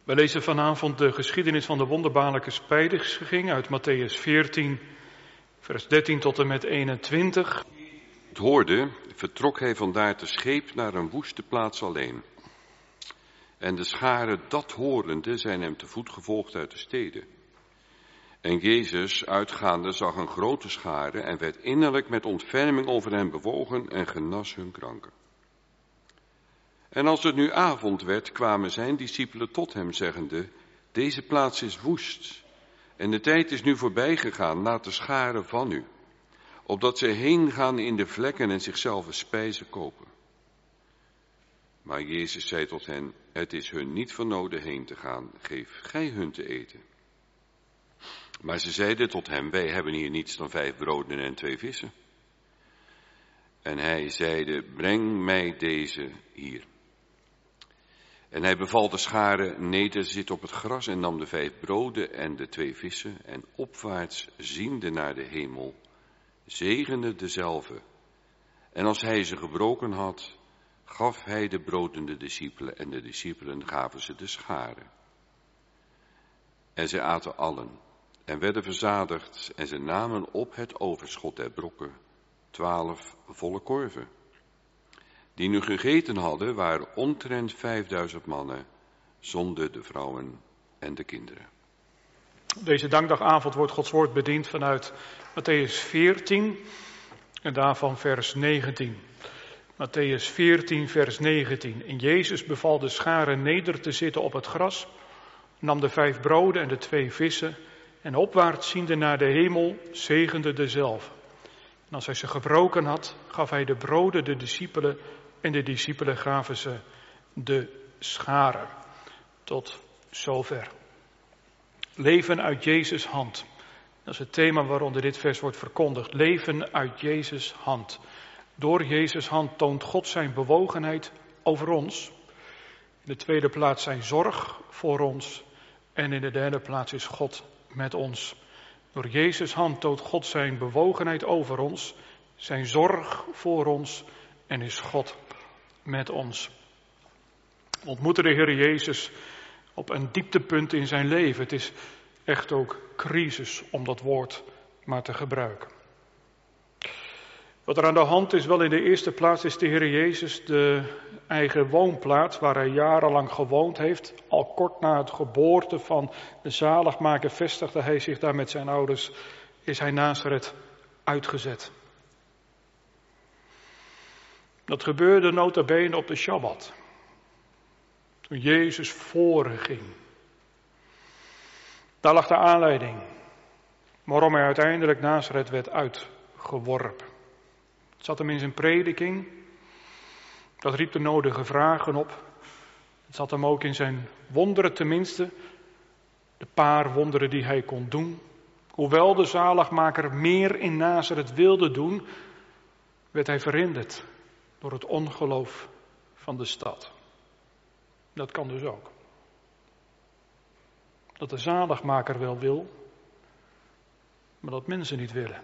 We lezen vanavond de geschiedenis van de wonderbaarlijke spijdiging uit Mattheüs 14, vers 13 tot en met 21. Het hoorde, vertrok hij vandaar te scheep naar een woeste plaats alleen. En de scharen dat horende zijn hem te voet gevolgd uit de steden. En Jezus, uitgaande, zag een grote schare en werd innerlijk met ontferming over hen bewogen en genas hun kranken. En als het nu avond werd, kwamen zijn discipelen tot hem, zeggende: deze plaats is woest en de tijd is nu voorbij gegaan, laat de scharen van u, opdat zij heen gaan in de vlekken en zichzelf spijzen kopen. Maar Jezus zei tot hen: het is hun niet van noden heen te gaan, geef gij hun te eten. Maar ze zeiden tot hem: wij hebben hier niets dan 5 broden en 2 vissen. En hij zeide: breng mij deze hier. En hij beval de scharen neder te zitten op het gras en nam de 5 broden en de 2 vissen en opwaarts ziende naar de hemel, zegende dezelve. En als hij ze gebroken had, gaf hij de broden de discipelen en de discipelen gaven ze de scharen. En zij aten allen en werden verzadigd en ze namen op het overschot der brokken 12 volle korven. Die nu gegeten hadden, waren omtrent 5000 mannen, zonder de vrouwen en de kinderen. Deze dankdagavond wordt Gods woord bediend vanuit Mattheüs 14 en daarvan vers 19. Mattheüs 14, vers 19. En Jezus beval de scharen neder te zitten op het gras, nam de 5 broden en de 2 vissen en opwaarts ziende naar de hemel, zegende dezelve. En als hij ze gebroken had, gaf hij de broden de discipelen en de discipelen gaven ze de scharen. Tot zover. Leven uit Jezus' hand. Dat is het thema waaronder dit vers wordt verkondigd. Leven uit Jezus' hand. Door Jezus' hand toont God zijn bewogenheid over ons. In de tweede plaats zijn zorg voor ons. En in de derde plaats is God met ons. Door Jezus' hand toont God zijn bewogenheid over ons. Zijn zorg voor ons. En is God met ons. We ontmoeten de Heer Jezus op een dieptepunt in zijn leven. Het is echt ook crisis om dat woord maar te gebruiken. Wat er aan de hand is, wel in de eerste plaats, is de Heer Jezus de eigen woonplaats waar hij jarenlang gewoond heeft. Al kort na het geboorte van de zaligmaker vestigde hij zich daar met zijn ouders. Is hij Nazareth uitgezet. Dat gebeurde nota bene op de Shabbat. Toen Jezus voorging. Daar lag de aanleiding waarom hij uiteindelijk Nazareth werd uitgeworpen. Het zat hem in zijn prediking. Dat riep de nodige vragen op. Het zat hem ook in zijn wonderen tenminste. De paar wonderen die hij kon doen. Hoewel de zaligmaker meer in Nazareth wilde doen, werd hij verhinderd door het ongeloof van de stad. Dat kan dus ook. Dat de zaligmaker wel wil, maar dat mensen niet willen.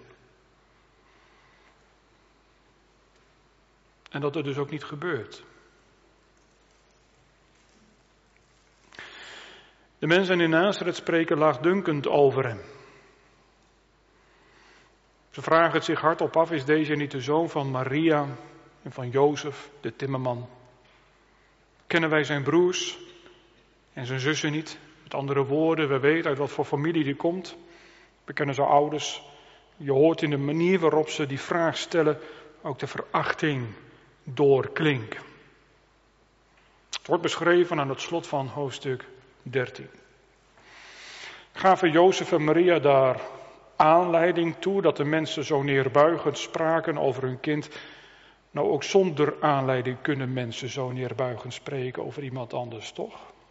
En dat het dus ook niet gebeurt. De mensen in Nazareth spreken laagdunkend over hem. Ze vragen het zich hardop af, is deze niet de zoon van Maria en van Jozef, de timmerman? Kennen wij zijn broers en zijn zussen niet? Met andere woorden, we weten uit wat voor familie die komt. We kennen zijn ouders. Je hoort in de manier waarop ze die vraag stellen ook de verachting doorklinken. Het wordt beschreven aan het slot van hoofdstuk 13. Gaven Jozef en Maria daar aanleiding toe dat de mensen zo neerbuigend spraken over hun kind? Nou, ook zonder aanleiding kunnen mensen zo neerbuigend spreken over iemand anders, toch?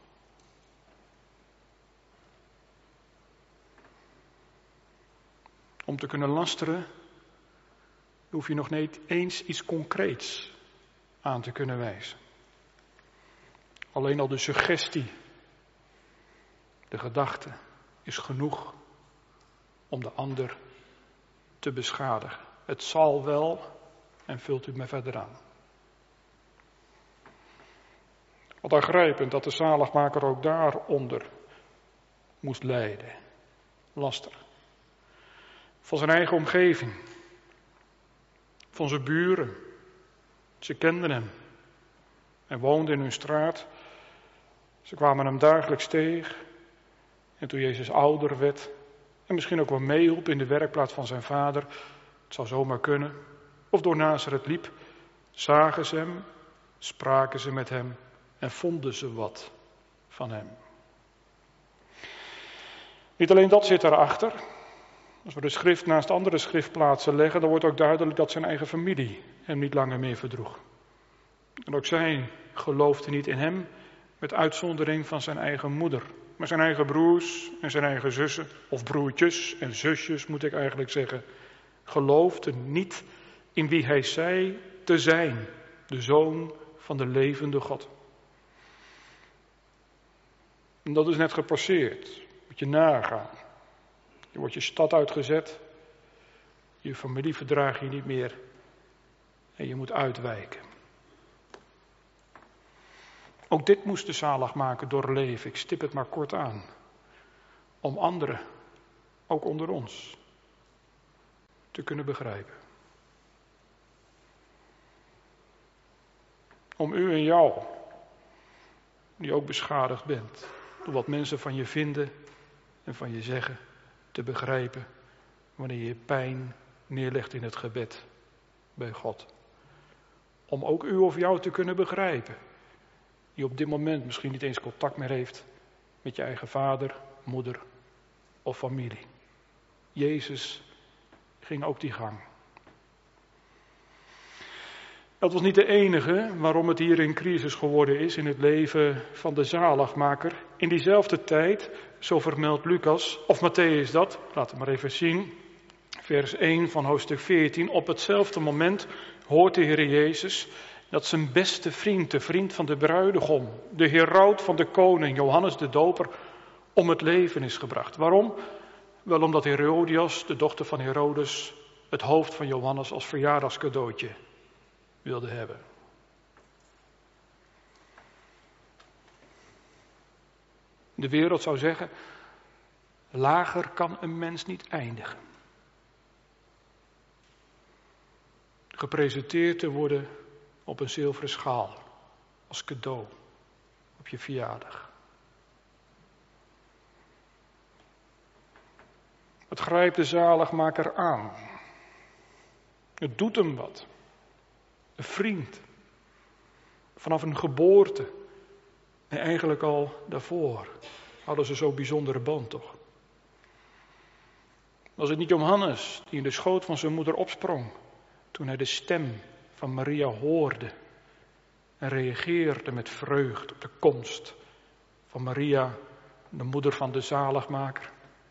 Om te kunnen lasteren, hoef je nog niet eens iets concreets aan te kunnen wijzen. Alleen al de suggestie, de gedachte, is genoeg om de ander te beschadigen. Het zal wel, en vult u me verder aan. Wat aangrijpend dat de zaligmaker ook daaronder moest lijden. Laster. Van zijn eigen omgeving. Van zijn buren. Ze kenden hem. Hij woonde in hun straat. Ze kwamen hem dagelijks tegen. En toen Jezus ouder werd en misschien ook wel meehielp in de werkplaats van zijn vader, het zou zomaar kunnen, of door Nazareth liep, zagen ze hem, spraken ze met hem en vonden ze wat van hem. Niet alleen dat zit daarachter. Als we de schrift naast andere schriftplaatsen leggen, dan wordt ook duidelijk dat zijn eigen familie hem niet langer meer verdroeg. En ook zij geloofden niet in hem, met uitzondering van zijn eigen moeder. Maar zijn eigen broers en zijn eigen zussen, of broertjes en zusjes moet ik eigenlijk zeggen, geloofden niet in wie hij zei te zijn, de Zoon van de levende God. En dat is net gepasseerd, moet je nagaan. Je wordt je stad uitgezet, je familie verdraag je niet meer en je moet uitwijken. Ook dit moest de zaligmaker doorleven, ik stip het maar kort aan. Om anderen, ook onder ons, te kunnen begrijpen. Om u en jou, die ook beschadigd bent, door wat mensen van je vinden en van je zeggen, te begrijpen wanneer je pijn neerlegt in het gebed bij God. Om ook u of jou te kunnen begrijpen, die op dit moment misschien niet eens contact meer heeft met je eigen vader, moeder of familie. Jezus ging ook die gang. Dat was niet de enige waarom het hier een crisis geworden is in het leven van de zaligmaker. In diezelfde tijd, zo vermeldt Lucas, of Matthäus dat, laten we maar even zien. Vers 1 van hoofdstuk 14. Op hetzelfde moment hoort de Heer Jezus dat zijn beste vriend, de vriend van de bruidegom, de heraut van de koning, Johannes de Doper, om het leven is gebracht. Waarom? Wel omdat Herodias, de dochter van Herodes, het hoofd van Johannes als verjaardagscadeautje wilde hebben. De wereld zou zeggen, lager kan een mens niet eindigen. Gepresenteerd te worden op een zilveren schaal, als cadeau, op je verjaardag. Het grijpt de zaligmaker aan. Het doet hem wat. Een vriend. Vanaf een geboorte. En eigenlijk al daarvoor hadden ze zo'n bijzondere band toch. Was het niet Johannes die in de schoot van zijn moeder opsprong toen hij de stem van Maria hoorde en reageerde met vreugde op de komst van Maria, de moeder van de zaligmaker?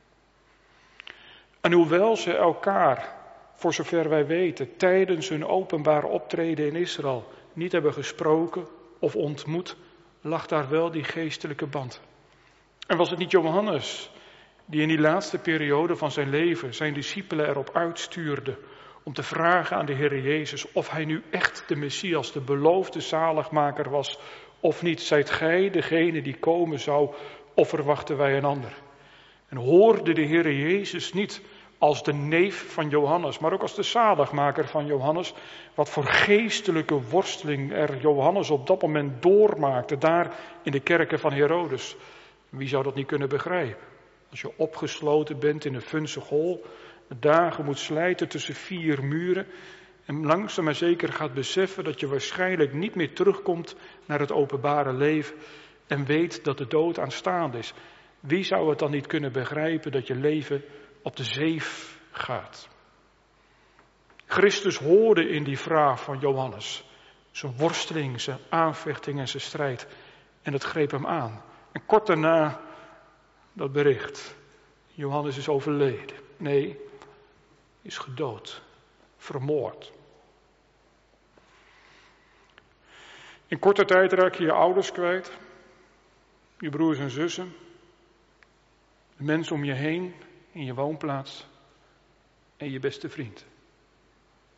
En hoewel ze elkaar, voor zover wij weten, tijdens hun openbare optreden in Israël niet hebben gesproken of ontmoet, lag daar wel die geestelijke band. En was het niet Johannes die in die laatste periode van zijn leven zijn discipelen erop uitstuurde om te vragen aan de Heer Jezus of hij nu echt de Messias, de beloofde zaligmaker was of niet? Zijt gij degene die komen zou of verwachten wij een ander? En hoorde de Heer Jezus niet als de neef van Johannes, maar ook als de zaligmaker van Johannes, wat voor geestelijke worsteling er Johannes op dat moment doormaakte, daar in de kerken van Herodes. Wie zou dat niet kunnen begrijpen? Als je opgesloten bent in een vunzige hol, dagen moet slijten tussen 4 muren en langzaam maar zeker gaat beseffen dat je waarschijnlijk niet meer terugkomt naar het openbare leven en weet dat de dood aanstaande is. Wie zou het dan niet kunnen begrijpen dat je leven op de zeef gaat? Christus hoorde in die vraag van Johannes zijn worsteling, zijn aanvechting en zijn strijd. En het greep hem aan. En kort daarna dat bericht. Johannes is overleden. Nee, is gedood. Vermoord. In korte tijd raak je je ouders kwijt. Je broers en zussen. De mensen om je heen. In je woonplaats. En je beste vriend.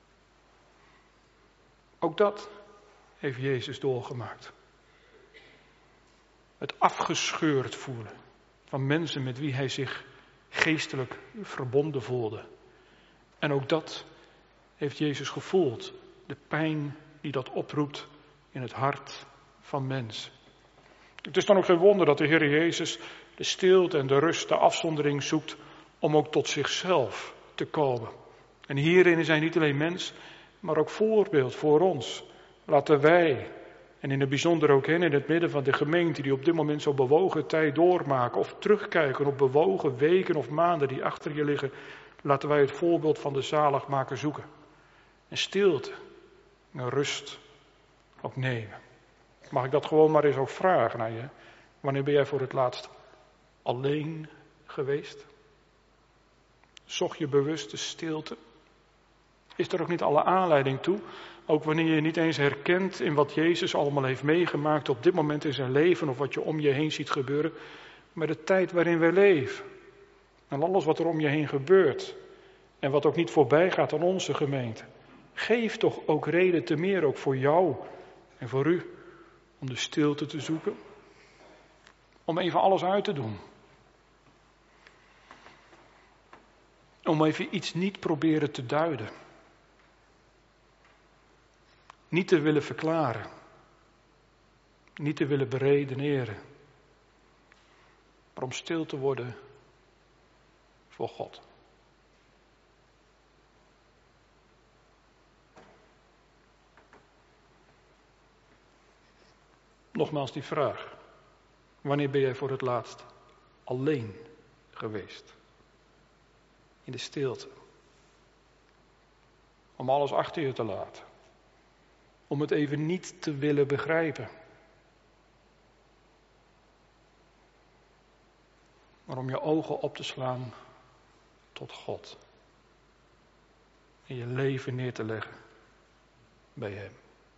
Ook dat heeft Jezus doorgemaakt. het afgescheurd voelen van mensen met wie hij zich geestelijk verbonden voelde. En ook dat heeft Jezus gevoeld, de pijn die dat oproept in het hart van mensen. Het is dan ook geen wonder dat de Heer Jezus de stilte en de rust, de afzondering zoekt om ook tot zichzelf te komen. En hierin is hij niet alleen mens, maar ook voorbeeld voor ons. Laten wij, en in het bijzonder ook hen in het midden van de gemeente die op dit moment zo bewogen tijd doormaken of terugkijken op bewogen weken of maanden die achter je liggen, laten wij het voorbeeld van de zaligmaker zoeken. En stilte, en rust ook nemen. Mag ik dat gewoon maar eens ook vragen aan je? Wanneer ben jij voor het laatst alleen geweest? Zocht je bewust de stilte? Is er ook niet alle aanleiding toe? Ook wanneer je niet eens herkent in wat Jezus allemaal heeft meegemaakt op dit moment in zijn leven of wat je om je heen ziet gebeuren. Maar de tijd waarin wij leven. En alles wat er om je heen gebeurt. En wat ook niet voorbij gaat aan onze gemeente. Geef toch ook reden te meer ook voor jou en voor u. Om de stilte te zoeken. Om even alles uit te doen. Om even iets niet proberen te duiden. Niet te willen verklaren. Niet te willen beredeneren. Maar om stil te worden voor God. Nogmaals die vraag. Wanneer ben jij voor het laatst alleen geweest? In de stilte. Om alles achter je te laten. Om het even niet te willen begrijpen. Maar om je ogen op te slaan tot God. En je leven neer te leggen bij Hem.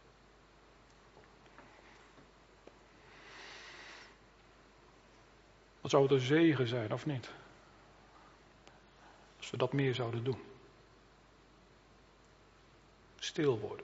Wat zou het een zegen zijn, of niet? Als we dat meer zouden doen. Stil worden.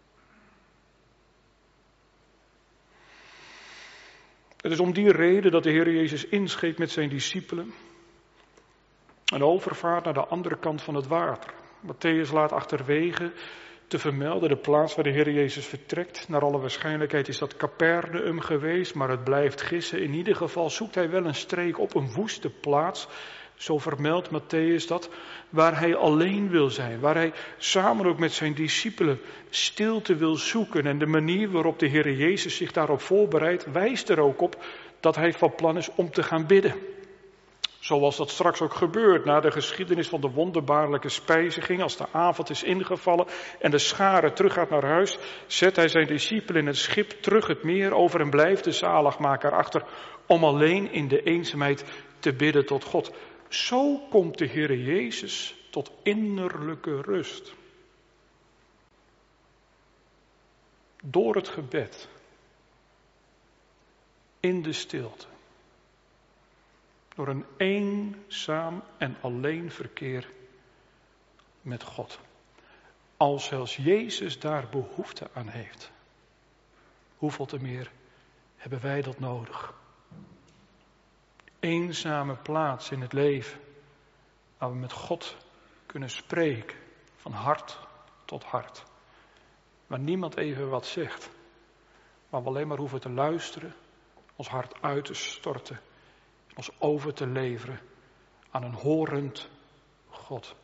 Het is om die reden dat de Heer Jezus inscheept met zijn discipelen. Een overvaart naar de andere kant van het water. Mattheüs laat achterwege te vermelden de plaats waar de Heer Jezus vertrekt. Naar alle waarschijnlijkheid is dat Capernaum geweest, maar het blijft gissen. In ieder geval zoekt hij wel een streek op een woeste plaats. Zo vermeldt Mattheüs dat, waar hij alleen wil zijn. Waar hij samen ook met zijn discipelen stilte wil zoeken. En de manier waarop de Heer Jezus zich daarop voorbereidt, wijst er ook op dat hij van plan is om te gaan bidden. Zoals dat straks ook gebeurt na de geschiedenis van de wonderbaarlijke spijziging. Als de avond is ingevallen en de schare teruggaat naar huis, zet hij zijn discipelen in het schip terug het meer over en blijft de zaligmaker achter om alleen in de eenzaamheid te bidden tot God. Zo komt de Heer Jezus tot innerlijke rust. Door het gebed. In de stilte. Door een eenzaam en alleen verkeer met God. Als zelfs Jezus daar behoefte aan heeft. Hoeveel te meer hebben wij dat nodig? Eenzame plaats in het leven. Waar we met God kunnen spreken. Van hart tot hart. Waar niemand even wat zegt. Waar we alleen maar hoeven te luisteren. Ons hart uit te storten. Ons over te leveren aan een horend God.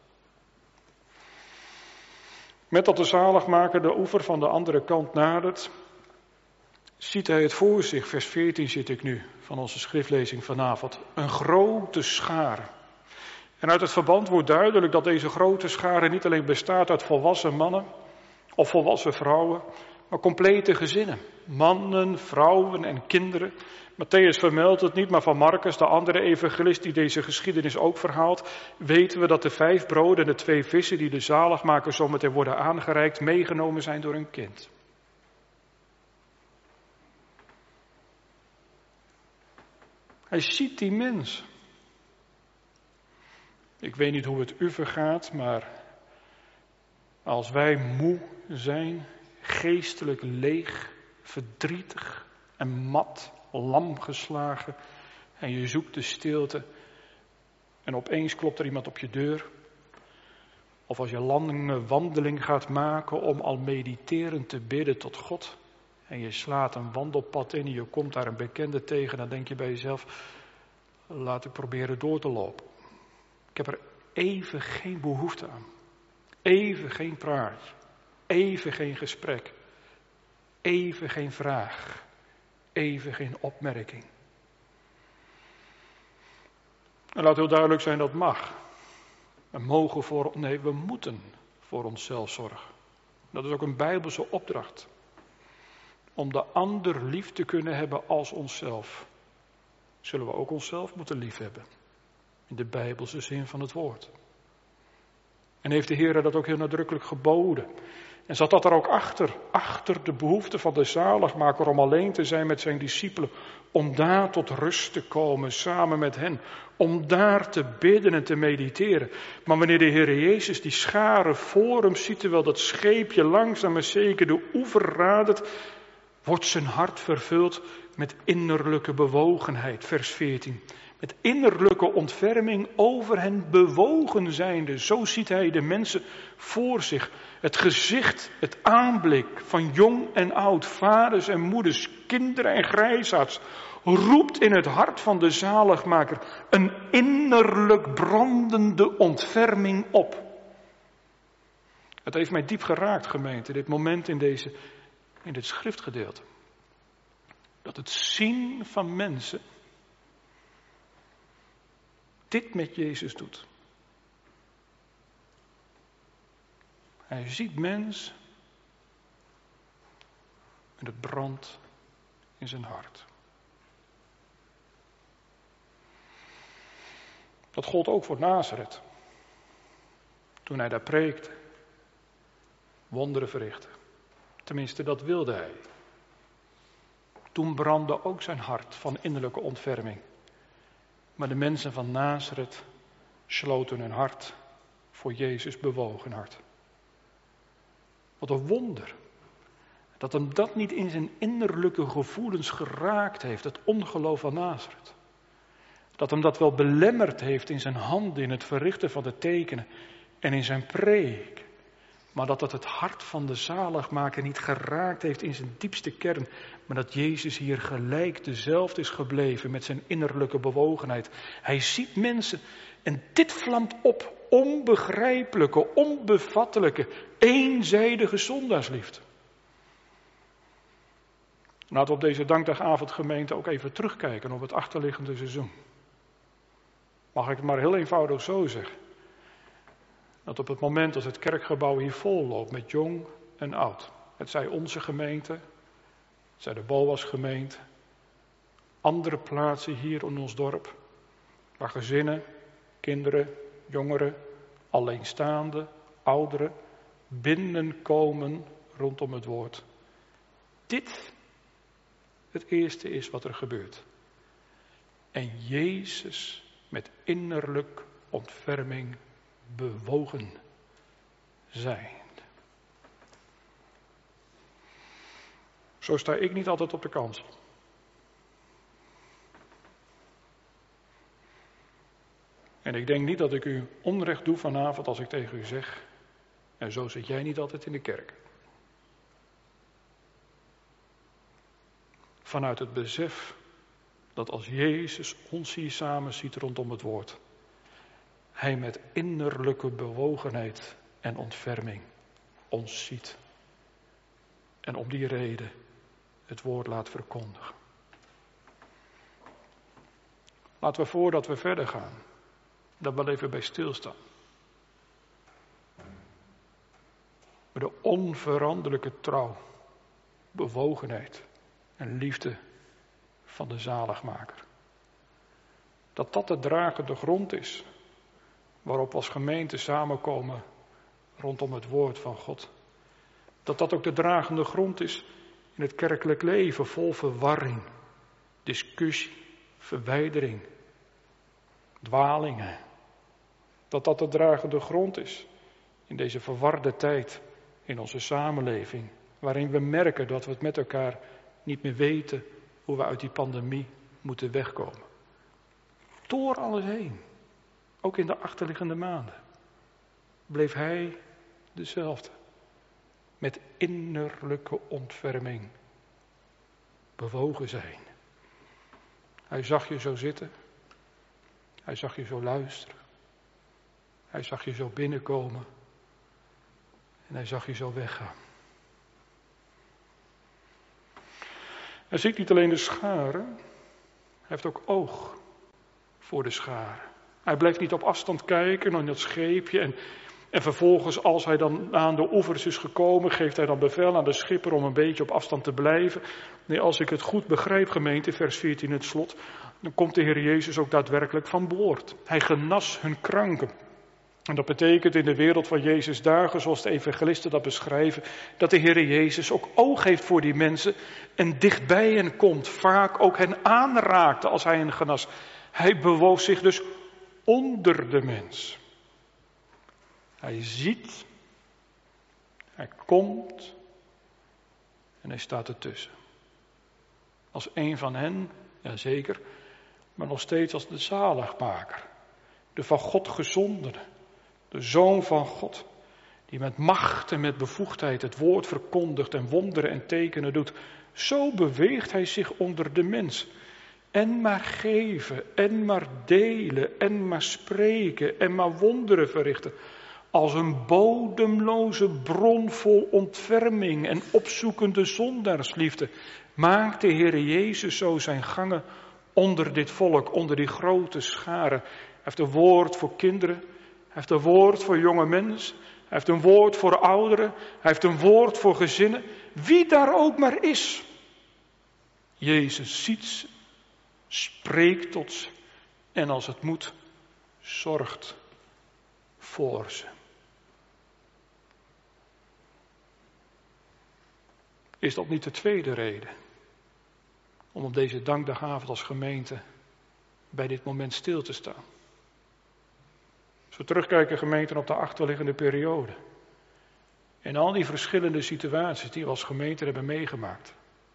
Met dat de zaligmaker de oever van de andere kant nadert, ziet hij het voor zich. Vers 14 zit ik nu van onze schriftlezing vanavond. Een grote schare. En uit het verband wordt duidelijk dat deze grote schare niet alleen bestaat uit volwassen mannen of volwassen vrouwen, maar complete gezinnen. Mannen, vrouwen en kinderen. Mattheüs vermeldt het niet, maar van Marcus, de andere evangelist die deze geschiedenis ook verhaalt, weten we dat de 5 broden en de 2 vissen die de zaligmaker zometeen worden aangereikt, meegenomen zijn door een kind. Hij ziet die mens. Ik weet niet hoe het u vergaat, maar als wij moe zijn, geestelijk leeg, verdrietig en mat, lam geslagen en je zoekt de stilte en opeens klopt er iemand op je deur. Of als je lange wandeling gaat maken om al mediterend te bidden tot God en je slaat een wandelpad in en je komt daar een bekende tegen, dan denk je bij jezelf, laat ik proberen door te lopen. Ik heb er even geen behoefte aan. Even geen praatje. Even geen gesprek. Even geen vraag. Even geen opmerking. En laat heel duidelijk zijn, dat mag. We moeten voor onszelf zorgen. Dat is ook een Bijbelse opdracht. Om de ander lief te kunnen hebben als onszelf, zullen we ook onszelf moeten liefhebben. In de Bijbelse zin van het woord. En heeft de Heer dat ook heel nadrukkelijk geboden. En zat dat er ook achter de behoefte van de zaligmaker om alleen te zijn met zijn discipelen, om daar tot rust te komen samen met hen, om daar te bidden en te mediteren. Maar wanneer de Heer Jezus die scharen voor hem ziet, terwijl dat scheepje langzaam maar zeker de oever radert, wordt zijn hart vervuld met innerlijke bewogenheid, vers 14. Met innerlijke ontferming over hen bewogen zijnde. Zo ziet hij de mensen voor zich. Het gezicht, het aanblik van jong en oud, vaders en moeders, kinderen en grijsaards, roept in het hart van de zaligmaker een innerlijk brandende ontferming op. Het heeft mij diep geraakt, gemeente, dit moment in dit schriftgedeelte. Dat het zien van mensen dit met Jezus doet. Hij ziet mens en het brandt in zijn hart. Dat gold ook voor Nazareth. Toen hij daar preekte, wonderen verrichtte. Tenminste, dat wilde hij. Toen brandde ook zijn hart van innerlijke ontferming. Maar de mensen van Nazareth sloten hun hart voor Jezus bewogen hart. Wat een wonder. Dat hem dat niet in zijn innerlijke gevoelens geraakt heeft, het ongeloof van Nazareth. Dat hem dat wel belemmerd heeft in zijn handen, in het verrichten van de tekenen en in zijn preek. Maar dat het hart van de zaligmaker niet geraakt heeft in zijn diepste kern. Maar dat Jezus hier gelijk dezelfde is gebleven met zijn innerlijke bewogenheid. Hij ziet mensen en dit vlamt op. Onbegrijpelijke, onbevattelijke, eenzijdige zondaarsliefde. Laten we op deze dankdagavond, gemeente, ook even terugkijken op het achterliggende seizoen. Mag ik het maar heel eenvoudig zo zeggen. Dat op het moment als het kerkgebouw hier vol loopt met jong en oud. Het zij onze gemeente, het zij de Boas gemeente. Andere plaatsen hier in ons dorp. Waar gezinnen, kinderen, jongeren, alleenstaanden, ouderen binnenkomen rondom het woord. Dit het eerste is wat er gebeurt. En Jezus met innerlijk ontferming bewogen zijn. Zo sta ik niet altijd op de kansel. En ik denk niet dat ik u onrecht doe vanavond als ik tegen u zeg, en zo zit jij niet altijd in de kerk. Vanuit het besef dat als Jezus ons hier samen ziet rondom het woord, Hij met innerlijke bewogenheid en ontferming ons ziet. En om die reden het woord laat verkondigen. Laten we voordat we verder gaan, daar wel even bij stilstaan. Met de onveranderlijke trouw, bewogenheid en liefde van de zaligmaker. Dat de dragende grond is waarop we als gemeente samenkomen rondom het woord van God. Dat ook de dragende grond is in het kerkelijk leven, vol verwarring, discussie, verwijdering, dwalingen. Dat de dragende grond is in deze verwarde tijd in onze samenleving, waarin we merken dat we het met elkaar niet meer weten hoe we uit die pandemie moeten wegkomen. Door alles heen, ook in de achterliggende maanden, bleef hij dezelfde. Met innerlijke ontferming bewogen zijn. Hij zag je zo zitten. Hij zag je zo luisteren. Hij zag je zo binnenkomen. En hij zag je zo weggaan. Hij ziet niet alleen de scharen. Hij heeft ook oog voor de scharen. Hij blijft niet op afstand kijken naar dat scheepje. En vervolgens, als hij dan aan de oevers is gekomen, geeft hij dan bevel aan de schipper om een beetje op afstand te blijven. Nee, als ik het goed begrijp, gemeente, vers 14 het slot, dan komt de Heer Jezus ook daadwerkelijk van boord. Hij genas hun kranken. En dat betekent in de wereld van Jezus' dagen, zoals de evangelisten dat beschrijven, dat de Heer Jezus ook oog heeft voor die mensen en dichtbij hen komt. Vaak ook hen aanraakte als hij hen genas. Hij bewoog zich dus onder de mens. Hij ziet, hij komt en hij staat ertussen. Als een van hen, jazeker, maar nog steeds als de zaligmaker. De van God gezondene, de Zoon van God, die met macht en met bevoegdheid het woord verkondigt en wonderen en tekenen doet. Zo beweegt hij zich onder de mens. En maar geven, en maar delen, en maar spreken, en maar wonderen verrichten. Als een bodemloze bron vol ontferming en opzoekende zondaarsliefde maakt de Heer Jezus zo zijn gangen onder dit volk, onder die grote scharen. Hij heeft een woord voor kinderen, hij heeft een woord voor jonge mensen, hij heeft een woord voor ouderen, hij heeft een woord voor gezinnen. Wie daar ook maar is. Jezus ziet ze, spreekt tot ze en als het moet, zorgt voor ze. Is dat niet de tweede reden om op deze dankdagavond als gemeente bij dit moment stil te staan? Als we terugkijken, gemeenten, op de achterliggende periode. En al die verschillende situaties die we als gemeente hebben meegemaakt.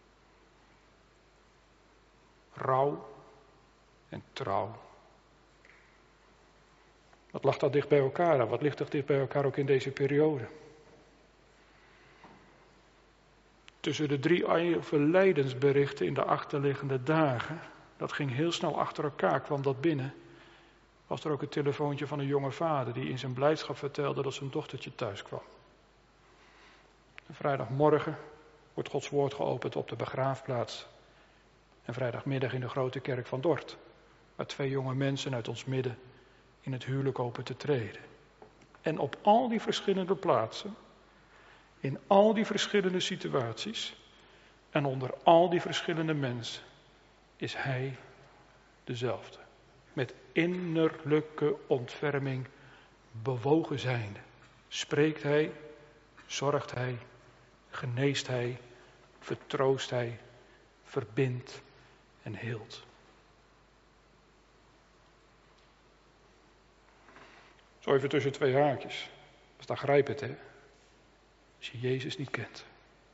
Rouw en trouw. Wat lag dat dicht bij elkaar aan? Wat ligt er dicht bij elkaar ook in deze periode? Tussen de 3 overlijdensberichten in de achterliggende dagen, dat ging heel snel achter elkaar, kwam dat binnen. Was er ook een telefoontje van een jonge vader die in zijn blijdschap vertelde dat zijn dochtertje thuis kwam. En vrijdagmorgen wordt Gods woord geopend op de begraafplaats. En vrijdagmiddag in de grote kerk van Dort, waar 2 jonge mensen uit ons midden in het huwelijk hopen te treden. En op al die verschillende plaatsen, in al die verschillende situaties en onder al die verschillende mensen is hij dezelfde. Met innerlijke ontferming bewogen zijnde. Spreekt hij, zorgt hij, geneest hij, vertroost hij, verbindt en heelt. Zo even tussen 2 haakjes. Dus dan grijp het, hè. Als je Jezus niet kent.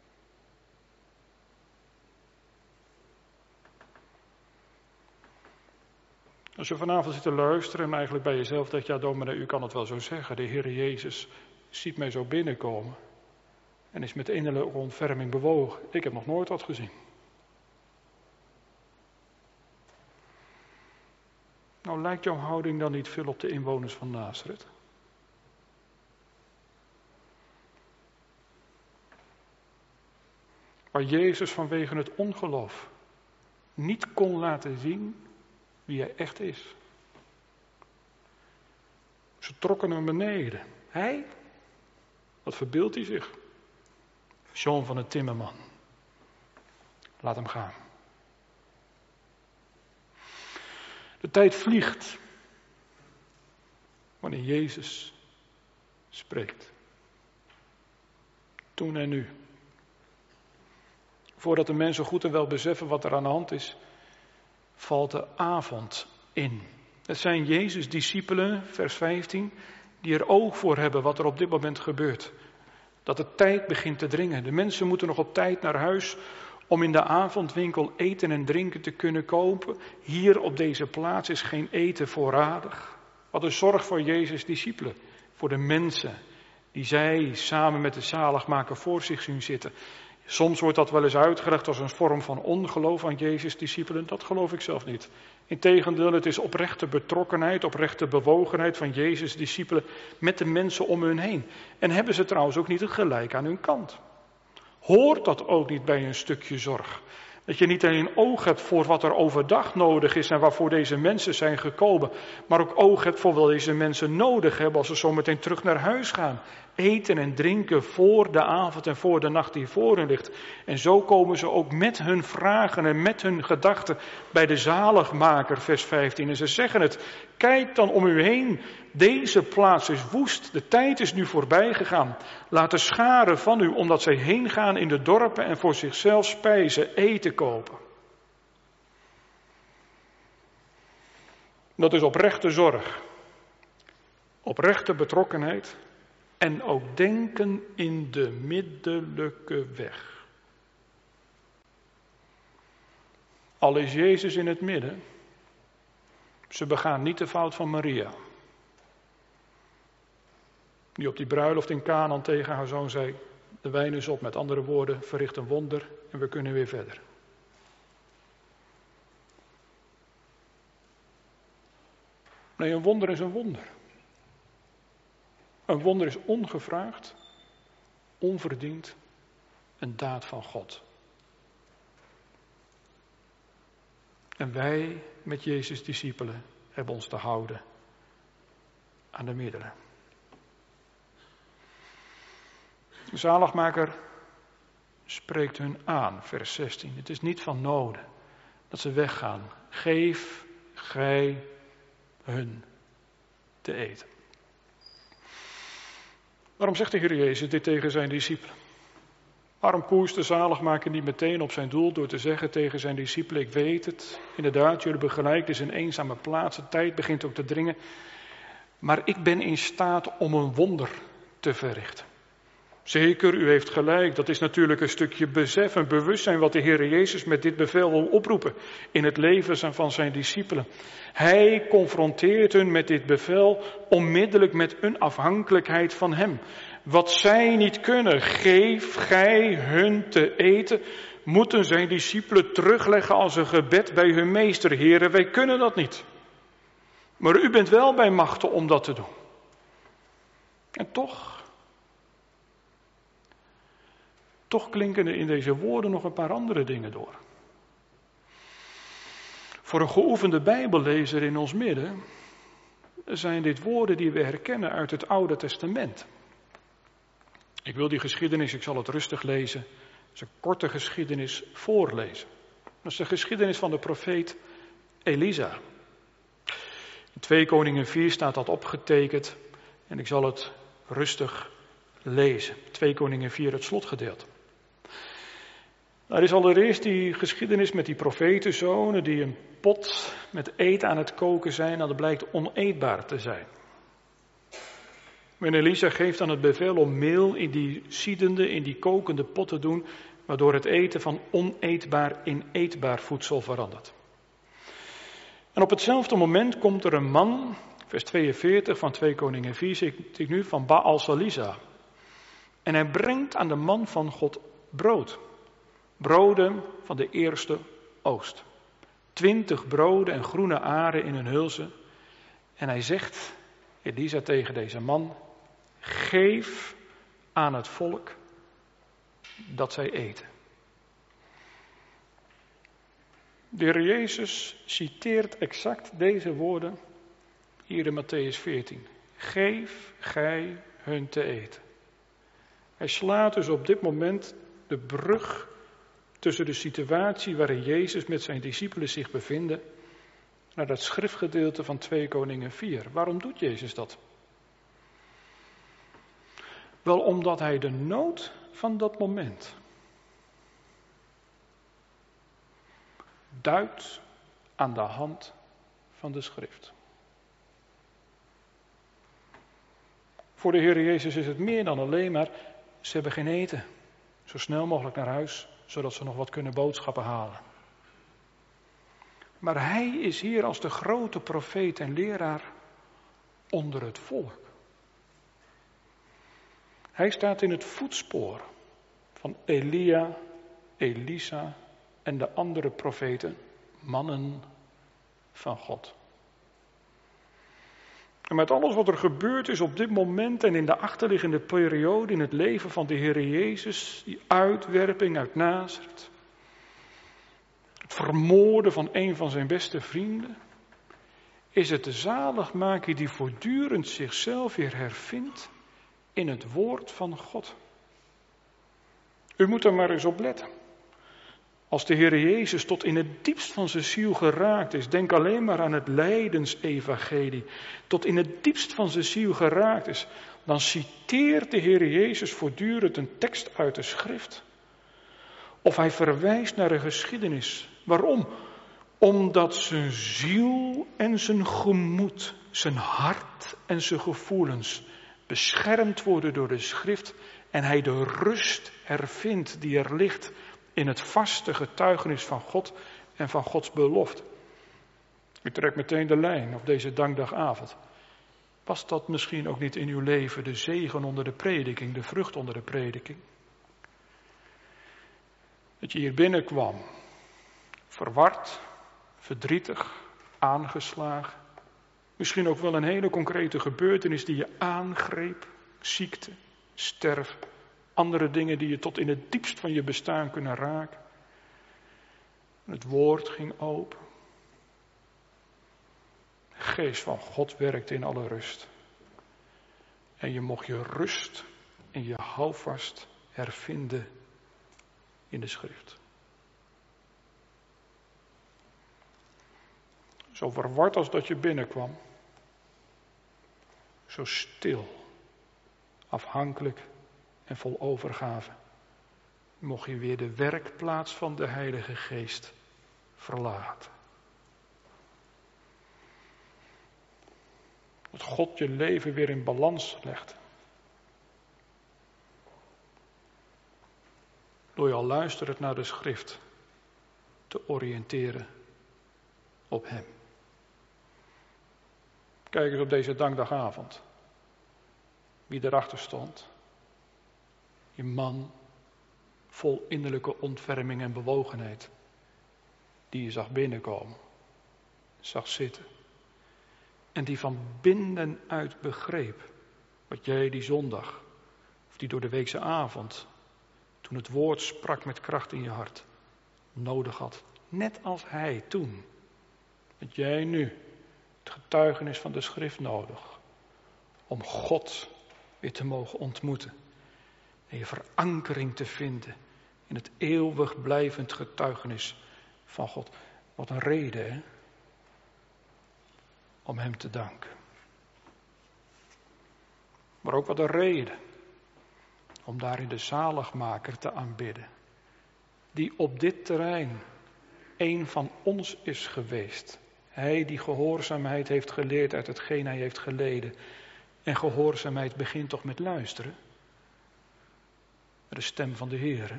Als je vanavond zit te luisteren en eigenlijk bij jezelf denkt, ja dominee, u kan het wel zo zeggen. De Heer Jezus ziet mij zo binnenkomen en is met innerlijke ontferming bewogen. Ik heb nog nooit wat gezien. Nou, lijkt jouw houding dan niet veel op de inwoners van Nazareth? Waar Jezus vanwege het ongeloof niet kon laten zien wie hij echt is. Ze trokken hem beneden. Hij? Wat verbeeldt hij zich? Zoon van een timmerman. Laat hem gaan. De tijd vliegt wanneer Jezus spreekt. Toen en nu. Voordat de mensen goed en wel beseffen wat er aan de hand is, valt de avond in. Het zijn Jezus' discipelen, vers 15, die er oog voor hebben wat er op dit moment gebeurt. Dat de tijd begint te dringen. De mensen moeten nog op tijd naar huis om in de avondwinkel eten en drinken te kunnen kopen. Hier op deze plaats is geen eten voorradig. Wat een zorg voor Jezus' discipelen, voor de mensen die zij samen met de zaligmaker voor zich zien zitten. Soms wordt dat wel eens uitgelegd als een vorm van ongeloof aan Jezus' discipelen. Dat geloof ik zelf niet. Integendeel, het is oprechte betrokkenheid, oprechte bewogenheid van Jezus' discipelen met de mensen om hun heen. En hebben ze trouwens ook niet het gelijk aan hun kant. Hoort dat ook niet bij een stukje zorg? Dat je niet alleen oog hebt voor wat er overdag nodig is en waarvoor deze mensen zijn gekomen, maar ook oog hebt voor wat deze mensen nodig hebben als ze zo meteen terug naar huis gaan. Eten en drinken voor de avond en voor de nacht die voor hen ligt. En zo komen ze ook met hun vragen en met hun gedachten bij de zaligmaker, vers 15. En ze zeggen het, kijk dan om u heen, deze plaats is woest, de tijd is nu voorbij gegaan. Laat de scharen van u, omdat zij heen gaan in de dorpen en voor zichzelf spijzen, eten kopen. Dat is oprechte zorg, oprechte betrokkenheid en ook denken in de middellijke weg. Al is Jezus in het midden, ze begaan niet de fout van Maria, die op die bruiloft in Kanaan tegen haar zoon zei, de wijn is op, met andere woorden, verricht een wonder en we kunnen weer verder. Nee, een wonder is een wonder. Een wonder is ongevraagd, onverdiend, een daad van God. En wij met Jezus' discipelen hebben ons te houden aan de middelen. De zaligmaker spreekt hun aan, vers 16. Het is niet van noden dat ze weggaan. Geef gij hun te eten. Waarom zegt de Heer Jezus dit tegen zijn discipelen? Waarom koerst de zaligmaker niet meteen op zijn doel door te zeggen tegen zijn discipelen, ik weet het, inderdaad, jullie hebben gelijk, het is een eenzame plaats, de tijd begint ook te dringen, maar ik ben in staat om een wonder te verrichten. Zeker, u heeft gelijk, dat is natuurlijk een stukje besef en bewustzijn wat de Heer Jezus met dit bevel wil oproepen in het leven van zijn discipelen. Hij confronteert hun met dit bevel onmiddellijk met een afhankelijkheid van hem. Wat zij niet kunnen, geef gij hun te eten, moeten zijn discipelen terugleggen als een gebed bij hun meester. Heren, wij kunnen dat niet. Maar u bent wel bij machten om dat te doen. En toch klinken er in deze woorden nog een paar andere dingen door. Voor een geoefende Bijbellezer in ons midden zijn dit woorden die we herkennen uit het Oude Testament. Ik wil die geschiedenis, ik zal het rustig lezen, het is een korte geschiedenis voorlezen. Dat is de geschiedenis van de profeet Elisa. In 2 Koningen 4 staat dat opgetekend en ik zal het rustig lezen. 2 Koningen 4, het slotgedeelte. Er is allereerst die geschiedenis met die profetenzonen die een pot met eten aan het koken zijn en dat blijkt oneetbaar te zijn. En Elisa geeft dan het bevel om meel in die siedende, in die kokende pot te doen, waardoor het eten van oneetbaar in eetbaar voedsel verandert. En op hetzelfde moment komt er een man, vers 42 van 2 Koningen 4, zie ik nu, van Baal Salisa. En hij brengt aan de man van God brood. Broden van de eerste oogst. 20 broden en groene aren in hun hulzen. En hij zegt, Elisa tegen deze man, geef aan het volk dat zij eten. De Heer Jezus citeert exact deze woorden hier in Mattheüs 14. Geef gij hun te eten. Hij slaat dus op dit moment de brug tussen de situatie waarin Jezus met zijn discipelen zich bevinden naar dat schriftgedeelte van 2 Koningen 4. Waarom doet Jezus dat? Wel omdat hij de nood van dat moment duidt aan de hand van de schrift. Voor de Heer Jezus is het meer dan alleen maar, ze hebben geen eten. Zo snel mogelijk naar huis, zodat ze nog wat kunnen boodschappen halen. Maar hij is hier als de grote profeet en leraar onder het volk. Hij staat in het voetspoor van Elia, Elisa en de andere profeten, mannen van God. En met alles wat er gebeurd is op dit moment en in de achterliggende periode in het leven van de Heer Jezus, die uitwerping uit Nazareth, het vermoorden van een van zijn beste vrienden, is het de zaligmaker die voortdurend zichzelf weer hervindt in het woord van God. U moet er maar eens op letten. Als de Heer Jezus tot in het diepst van zijn ziel geraakt is, denk alleen maar aan het lijdensevangelie, tot in het diepst van zijn ziel geraakt is, dan citeert de Heer Jezus voortdurend een tekst uit de schrift. Of hij verwijst naar een geschiedenis. Waarom? Omdat zijn ziel en zijn gemoed, zijn hart en zijn gevoelens beschermd worden door de schrift en hij de rust hervindt die er ligt in het vaste getuigenis van God en van Gods belofte. U trekt meteen de lijn op deze dankdagavond. Was dat misschien ook niet in uw leven de zegen onder de prediking, de vrucht onder de prediking? Dat je hier binnenkwam, verward, verdrietig, aangeslagen. Misschien ook wel een hele concrete gebeurtenis die je aangreep. Ziekte, sterf, andere dingen die je tot in het diepst van je bestaan kunnen raken. Het woord ging open. De geest van God werkte in alle rust. En je mocht je rust en je houvast hervinden in de schrift. Zo verward als dat je binnenkwam. Zo stil, afhankelijk en vol overgave. Mocht je weer de werkplaats van de Heilige Geest verlaten. Dat God je leven weer in balans legt. Door je al luisterend naar de schrift te oriënteren op Hem. Kijk eens op deze dankdagavond. Wie erachter stond. Je man vol innerlijke ontferming en bewogenheid. Die je zag binnenkomen. Zag zitten. En die van binnenuit begreep. Wat jij die zondag. Of die door de weekse avond. Toen het woord sprak met kracht in je hart. Nodig had. Net als hij toen. Dat jij nu. Het getuigenis van de schrift nodig. Om God weer te mogen ontmoeten. En je verankering te vinden. In het eeuwig blijvend getuigenis van God. Wat een reden, hè? Om hem te danken. Maar ook wat een reden. Om daarin de zaligmaker te aanbidden. Die op dit terrein een van ons is geweest. Hij die gehoorzaamheid heeft geleerd uit hetgeen hij heeft geleden. En gehoorzaamheid begint toch met luisteren. De stem van de Heer.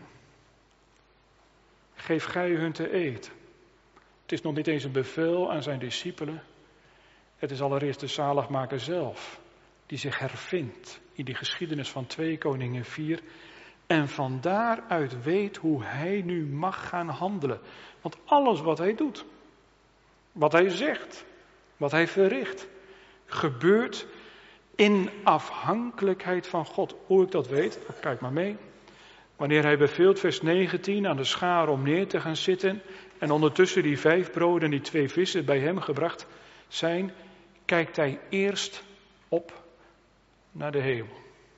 Geef gij hun te eten. Het is nog niet eens een bevel aan zijn discipelen. Het is allereerst de zaligmaker zelf. Die zich hervindt in die geschiedenis van 2 Koningen 4. En van daaruit weet hoe hij nu mag gaan handelen. Want alles wat hij doet. Wat hij zegt. Wat hij verricht. Gebeurt in afhankelijkheid van God. Hoe ik dat weet, kijk maar mee. Wanneer hij beveelt, vers 19, aan de schare om neer te gaan zitten. En ondertussen die 5 broden en die 2 vissen bij hem gebracht zijn. Kijkt hij eerst op naar de hemel.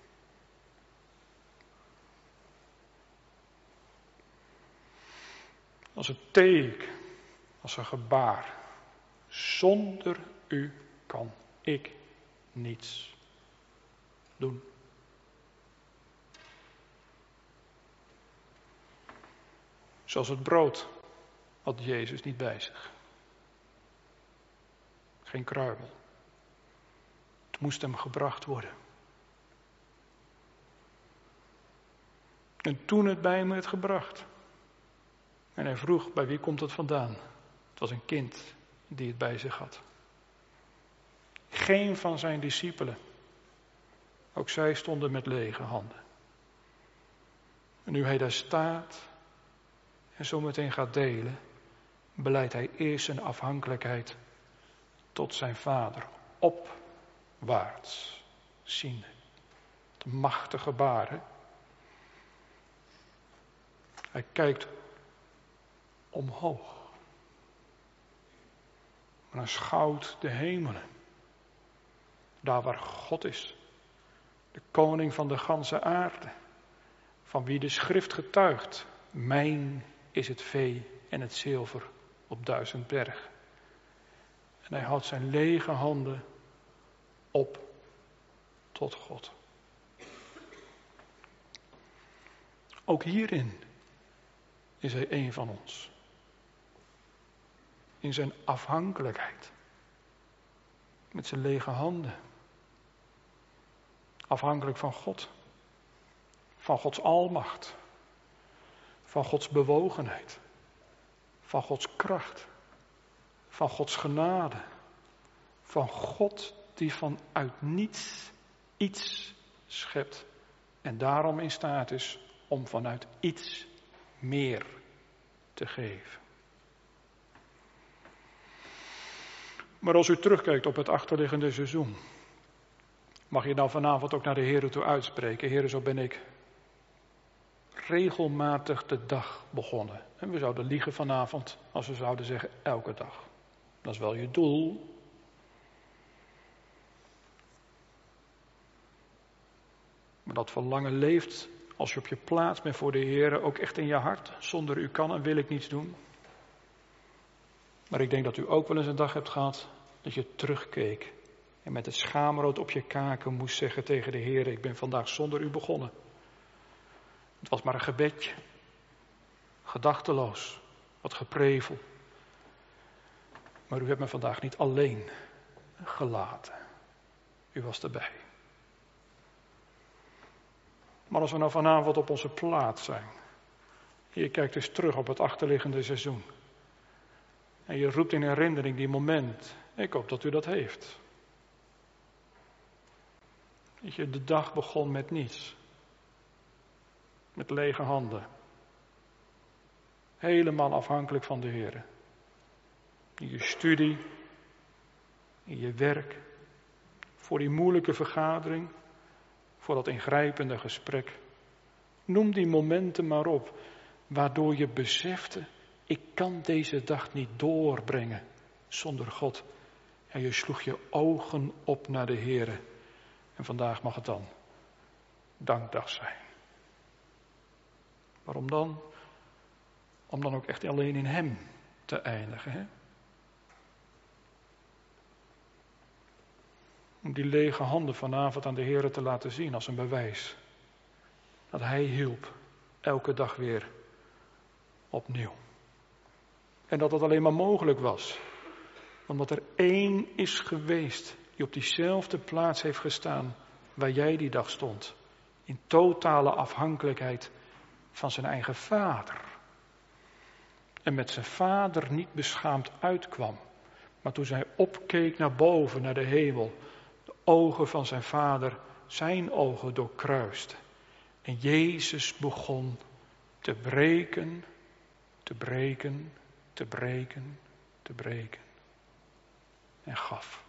Als een teken, als een gebaar. Zonder u kan ik niets doen. Zoals het brood had Jezus niet bij zich. Geen kruimel. Het moest hem gebracht worden. En toen het bij hem werd gebracht, En hij vroeg, bij wie komt het vandaan? Het was een kind die het bij zich had. Geen van zijn discipelen. Ook zij stonden met lege handen. En nu hij daar staat en zo meteen gaat delen, beleidt hij eerst zijn afhankelijkheid tot zijn Vader, opwaarts ziende. Het machtige gebaren. Hij kijkt omhoog. En aanschouwt de hemelen. Daar waar God is. De koning van de ganse aarde. Van wie de schrift getuigt. Mijn is het vee en het zilver op 1000 bergen. En hij houdt zijn lege handen op tot God. Ook hierin is hij een van ons. In zijn afhankelijkheid. Met zijn lege handen. Afhankelijk van God. Van Gods almacht. Van Gods bewogenheid. Van Gods kracht. Van Gods genade. Van God die vanuit niets iets schept. En daarom in staat is om vanuit iets meer te geven. Maar als u terugkijkt op het achterliggende seizoen, mag je nou vanavond ook naar de Heer toe uitspreken. Heer, zo ben ik regelmatig de dag begonnen. En we zouden liegen vanavond als we zouden zeggen elke dag. Dat is wel je doel. Maar dat verlangen leeft als je op je plaats bent voor de Heer, ook echt in je hart. Zonder u kan en wil ik niets doen. Maar ik denk dat u ook wel eens een dag hebt gehad dat je terugkeek. En met het schaamrood op je kaken moest zeggen tegen de Heer, ik ben vandaag zonder u begonnen. Het was maar een gebedje. Gedachteloos. Wat geprevel. Maar u hebt me vandaag niet alleen gelaten. U was erbij. Maar als we nou vanavond op onze plaats zijn. Je kijkt eens terug op het achterliggende seizoen. En je roept in herinnering die moment. Ik hoop dat u dat heeft. Dat je de dag begon met niets. Met lege handen. Helemaal afhankelijk van de Heer. In je studie. In je werk. Voor die moeilijke vergadering. Voor dat ingrijpende gesprek. Noem die momenten maar op. Waardoor je besefte. Ik kan deze dag niet doorbrengen zonder God. En je sloeg je ogen op naar de Heer. En vandaag mag het dan dankdag zijn. Waarom dan? Om dan ook echt alleen in Hem te eindigen. Hè? Om die lege handen vanavond aan de Heer te laten zien als een bewijs. Dat Hij hielp. Elke dag weer opnieuw. En dat dat alleen maar mogelijk was. Omdat er één is geweest die op diezelfde plaats heeft gestaan waar jij die dag stond. In totale afhankelijkheid van zijn eigen vader. En met zijn vader niet beschaamd uitkwam. Maar toen zij opkeek naar boven, naar de hemel. De ogen van zijn vader, zijn ogen doorkruisten. En Jezus begon te breken, te breken, te breken, te breken. En gaf.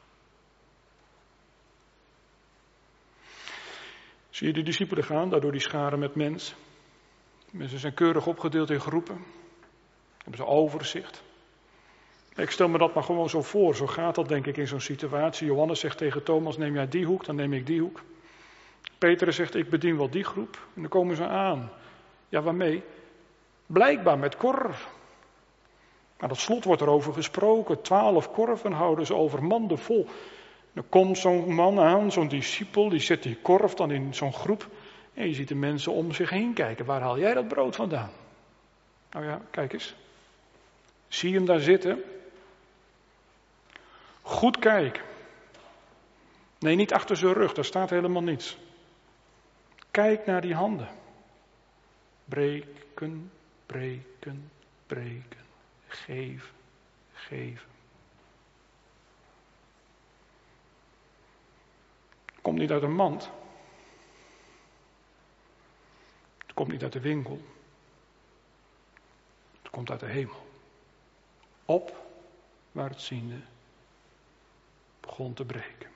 Zie je de discipelen gaan, daardoor die scharen met mensen. Mensen zijn keurig opgedeeld in groepen. Hebben ze overzicht. Ik stel me dat maar gewoon zo voor. Zo gaat dat denk ik in zo'n situatie. Johannes zegt tegen Thomas, neem jij die hoek, dan neem ik die hoek. Petrus zegt, ik bedien wel die groep. En dan komen ze aan. Ja, waarmee? Blijkbaar met korf. Maar dat slot wordt erover gesproken. 12 korven houden ze over, manden vol. Dan komt zo'n man aan, zo'n discipel, die zet die korf dan in zo'n groep. En je ziet de mensen om zich heen kijken. Waar haal jij dat brood vandaan? Nou ja, kijk eens. Zie je hem daar zitten? Goed kijken. Nee, niet achter zijn rug, daar staat helemaal niets. Kijk naar die handen. Breken, breken, breken, geven, geven. Het komt niet uit een mand. Het komt niet uit de winkel. Het komt uit de hemel. Op waar het ziende begon te breken.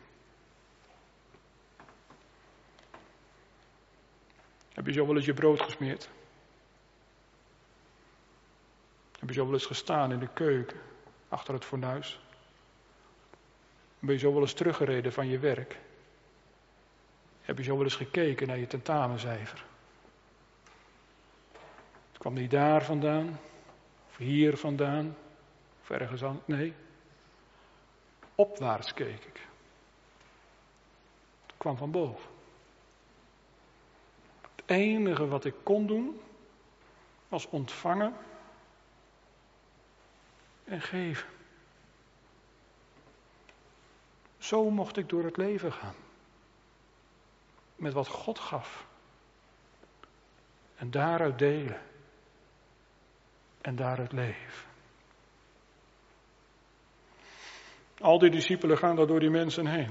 Heb je zo wel eens je brood gesmeerd? Heb je zo wel eens gestaan in de keuken, achter het fornuis? Ben je zo wel eens teruggereden van je werk? Heb je zo wel eens gekeken naar je tentamencijfer? Het kwam niet daar vandaan, of hier vandaan, of ergens anders. Nee, opwaarts keek ik. Het kwam van boven. Het enige wat ik kon doen, was ontvangen en geven. Zo mocht ik door het leven gaan. Met wat God gaf. En daaruit delen. En daaruit leven. Al die discipelen gaan daar door die mensen heen.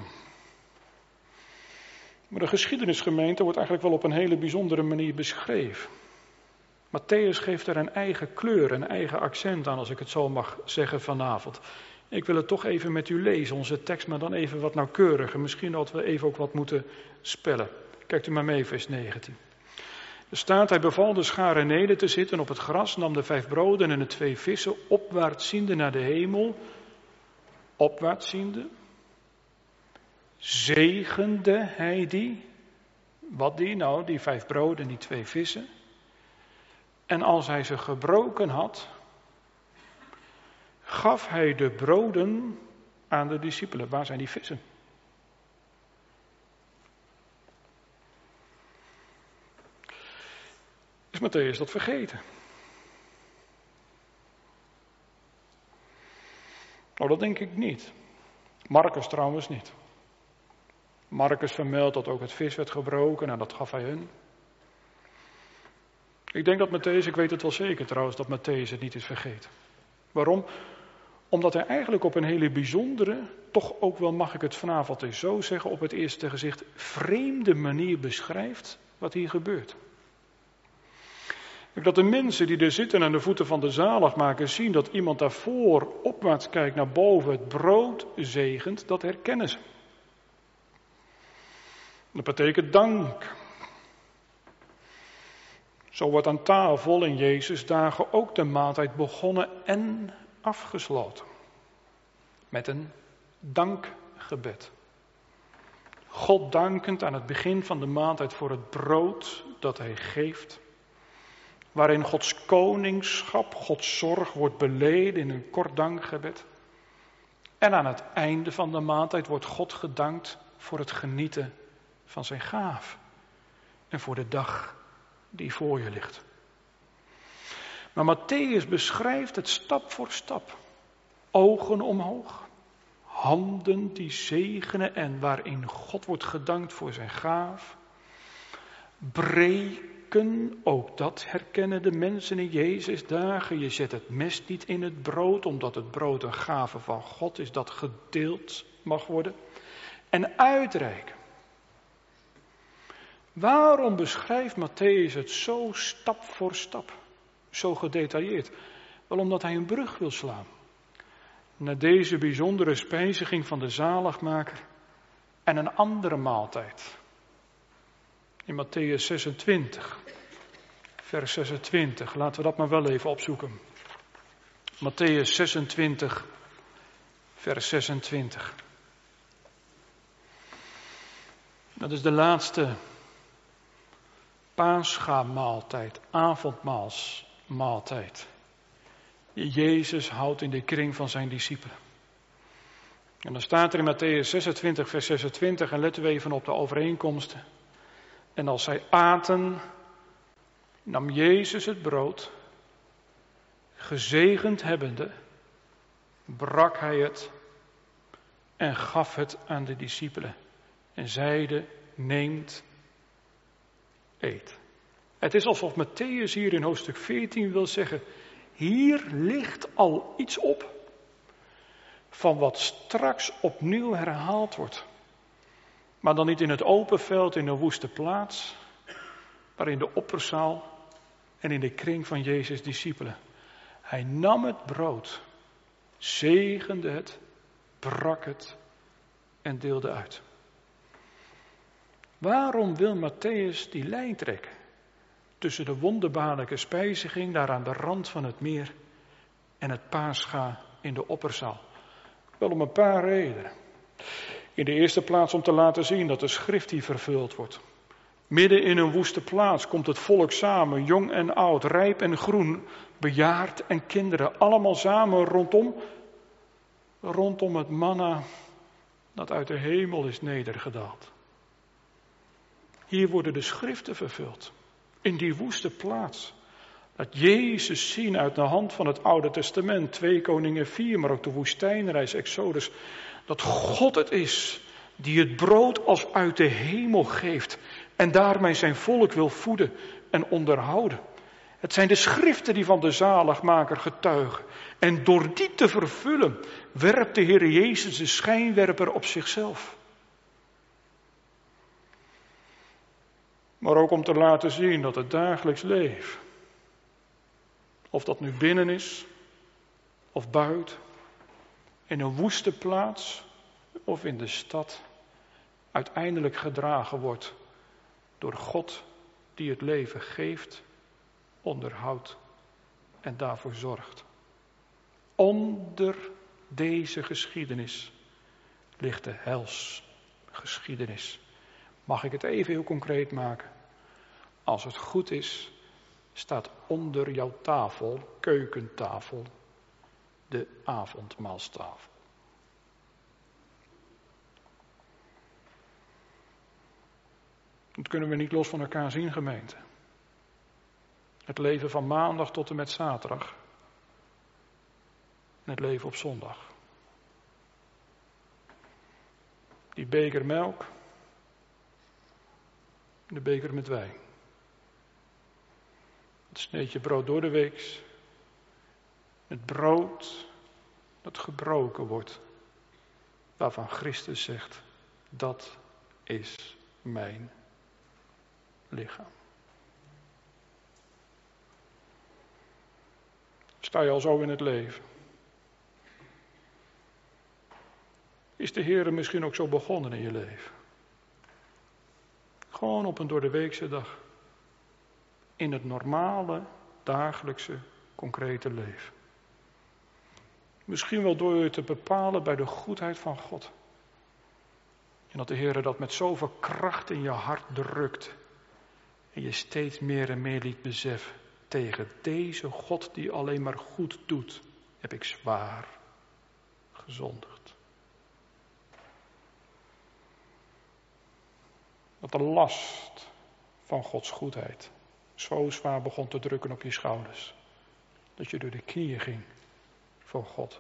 Maar de geschiedenisgemeente wordt eigenlijk wel op een hele bijzondere manier beschreven. Matthäus geeft er een eigen kleur, een eigen accent aan, als ik het zo mag zeggen vanavond. Ik wil het toch even met u lezen, onze tekst, maar dan even wat nauwkeuriger. Misschien dat we even ook wat moeten spellen. Kijkt u maar mee, vers 19. Er staat, hij beval de schare neder te zitten op het gras, nam de 5 broden en de 2 vissen, opwaarts ziende naar de hemel. Opwaarts ziende. Zegende hij die. Wat die? Nou, die 5 broden en die 2 vissen. En als hij ze gebroken had, gaf hij de broden aan de discipelen. Waar zijn die vissen? Is Matthäus dat vergeten? Nou, dat denk ik niet. Marcus trouwens niet. Marcus vermeldt dat ook het vis werd gebroken en dat gaf hij hun. Ik denk dat Matthäus, ik weet het wel zeker trouwens, dat Matthäus het niet is vergeten. Waarom? Omdat hij eigenlijk op een hele bijzondere, toch ook wel mag ik het vanavond eens zo zeggen, op het eerste gezicht vreemde manier beschrijft wat hier gebeurt. Dat de mensen die er zitten aan de voeten van de zaligmaker zien dat iemand daarvoor opwaarts kijkt naar boven, het brood zegent, dat herkennen ze. Dat betekent dank. Zo wordt aan tafel in Jezus' dagen ook de maaltijd begonnen en afgesloten. Met een dankgebed. God dankend aan het begin van de maaltijd voor het brood dat hij geeft. Waarin Gods koningschap, Gods zorg wordt beleden in een kort dankgebed. En aan het einde van de maaltijd wordt God gedankt voor het genieten van zijn gaaf. En voor de dag die voor je ligt. Maar Matthäus beschrijft het stap voor stap. Ogen omhoog. Handen die zegenen en waarin God wordt gedankt voor zijn gaaf. Breken, ook dat herkennen de mensen in Jezus' dagen. Je zet het mes niet in het brood, omdat het brood een gave van God is dat gedeeld mag worden. En uitreiken. Waarom beschrijft Matthäus het zo stap voor stap, zo gedetailleerd? Wel omdat hij een brug wil slaan. Naar deze bijzondere spijziging van de zaligmaker en een andere maaltijd. In Matthäus 26, vers 26. Laten we dat maar wel even opzoeken. Matthäus 26, vers 26. Dat is de laatste Paschamaaltijd, avondmaalsmaaltijd. Die Jezus houdt in de kring van zijn discipelen. En dan staat er in Matthäus 26, vers 26, en letten we even op de overeenkomsten. En als zij aten, nam Jezus het brood, gezegend hebbende, brak hij het en gaf het aan de discipelen. En zeide, neemt, eet. Het is alsof Matthäus hier in hoofdstuk 14 wil zeggen, Hier ligt al iets op van wat straks opnieuw herhaald wordt. Maar dan niet in het open veld, in een woeste plaats, maar in de opperzaal en in de kring van Jezus' discipelen. Hij nam het brood, zegende het, brak het en deelde uit. Waarom wil Mattheüs die lijn trekken tussen de wonderbaarlijke spijziging daar aan de rand van het meer en het Pascha in de opperzaal? Wel om een paar redenen. In de eerste plaats om te laten zien dat de schrift hier vervuld wordt. Midden in een woeste plaats komt het volk samen, jong en oud, rijp en groen, bejaard en kinderen, allemaal samen rondom het manna dat uit de hemel is nedergedaald. Hier worden de schriften vervuld, in die woeste plaats. Dat Jezus zien uit de hand van het Oude Testament, 2 Koningen 4, maar ook de woestijnreis, Exodus, dat God het is die het brood als uit de hemel geeft en daarmee zijn volk wil voeden en onderhouden. Het zijn de schriften die van de zaligmaker getuigen. En door die te vervullen, werpt de Heer Jezus de schijnwerper op zichzelf. Maar ook om te laten zien dat het dagelijks leven, of dat nu binnen is, of buiten, in een woeste plaats of in de stad, uiteindelijk gedragen wordt door God die het leven geeft, onderhoudt en daarvoor zorgt. Onder deze geschiedenis ligt de helsgeschiedenis. Mag ik het even heel concreet maken? Als het goed is, staat onder jouw tafel, keukentafel, de avondmaalstafel. Dat kunnen we niet los van elkaar zien, gemeente. Het leven van maandag tot en met zaterdag. En het leven op zondag. Die beker melk. De beker met wijn. Het sneetje brood door de weeks. Het brood dat gebroken wordt. Waarvan Christus zegt, dat is mijn lichaam. Sta je al zo in het leven? Is de Heer misschien ook zo begonnen in je leven? Gewoon op een doordeweekse dag. In het normale, dagelijkse, concrete leven. Misschien wel door je te bepalen bij de goedheid van God. En dat de Heer dat met zoveel kracht in je hart drukt. En je steeds meer en meer liet beseffen. Tegen deze God die alleen maar goed doet, heb ik zwaar gezondigd. Dat de last van Gods goedheid zo zwaar begon te drukken op je schouders. Dat je door de knieën ging voor God.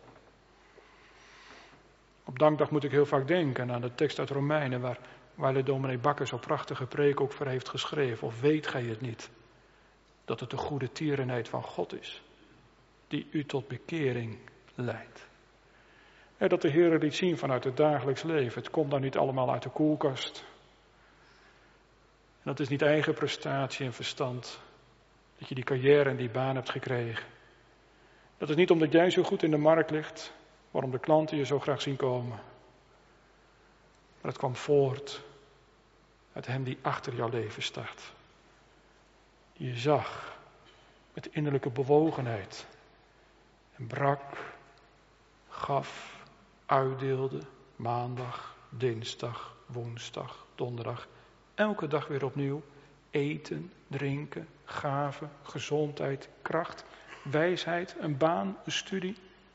Op dankdag moet ik heel vaak denken aan de tekst uit Romeinen waar de dominee Bakker zo'n prachtige preek ook voor heeft geschreven. Of weet gij het niet? Dat het de goede tierenheid van God is. Die u tot bekering leidt. En dat de Heer liet zien vanuit het dagelijks leven. Het komt nou niet allemaal uit de koelkast. En dat is niet eigen prestatie en verstand. Dat je die carrière en die baan hebt gekregen. Dat is niet omdat jij zo goed in de markt ligt. Waarom de klanten je zo graag zien komen. Maar het kwam voort uit hem die achter jouw leven staat. Die je zag met innerlijke bewogenheid. En brak, gaf, uitdeelde, maandag, dinsdag, woensdag, donderdag. Elke dag weer opnieuw. Eten, drinken, gaven, gezondheid, kracht, wijsheid, een baan, een studie.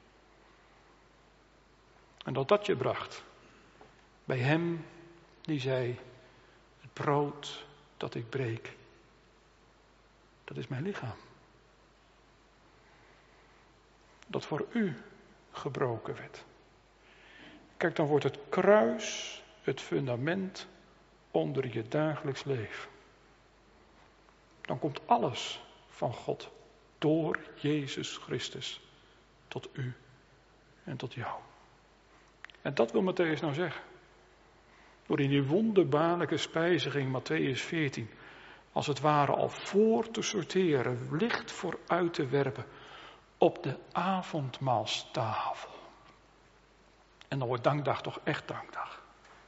En dat je bracht bij hem die zei, het brood dat ik breek, dat is mijn lichaam. Dat voor u gebroken werd. Kijk, dan wordt het kruis het fundament onder je dagelijks leven. Dan komt alles van God door Jezus Christus tot u en tot jou. En dat wil Mattheüs nou zeggen. Door in die wonderbaarlijke spijziging, Mattheüs 14, als het ware al voor te sorteren, licht vooruit te werpen op de avondmaalstafel. En dan wordt dankdag toch echt dankdag.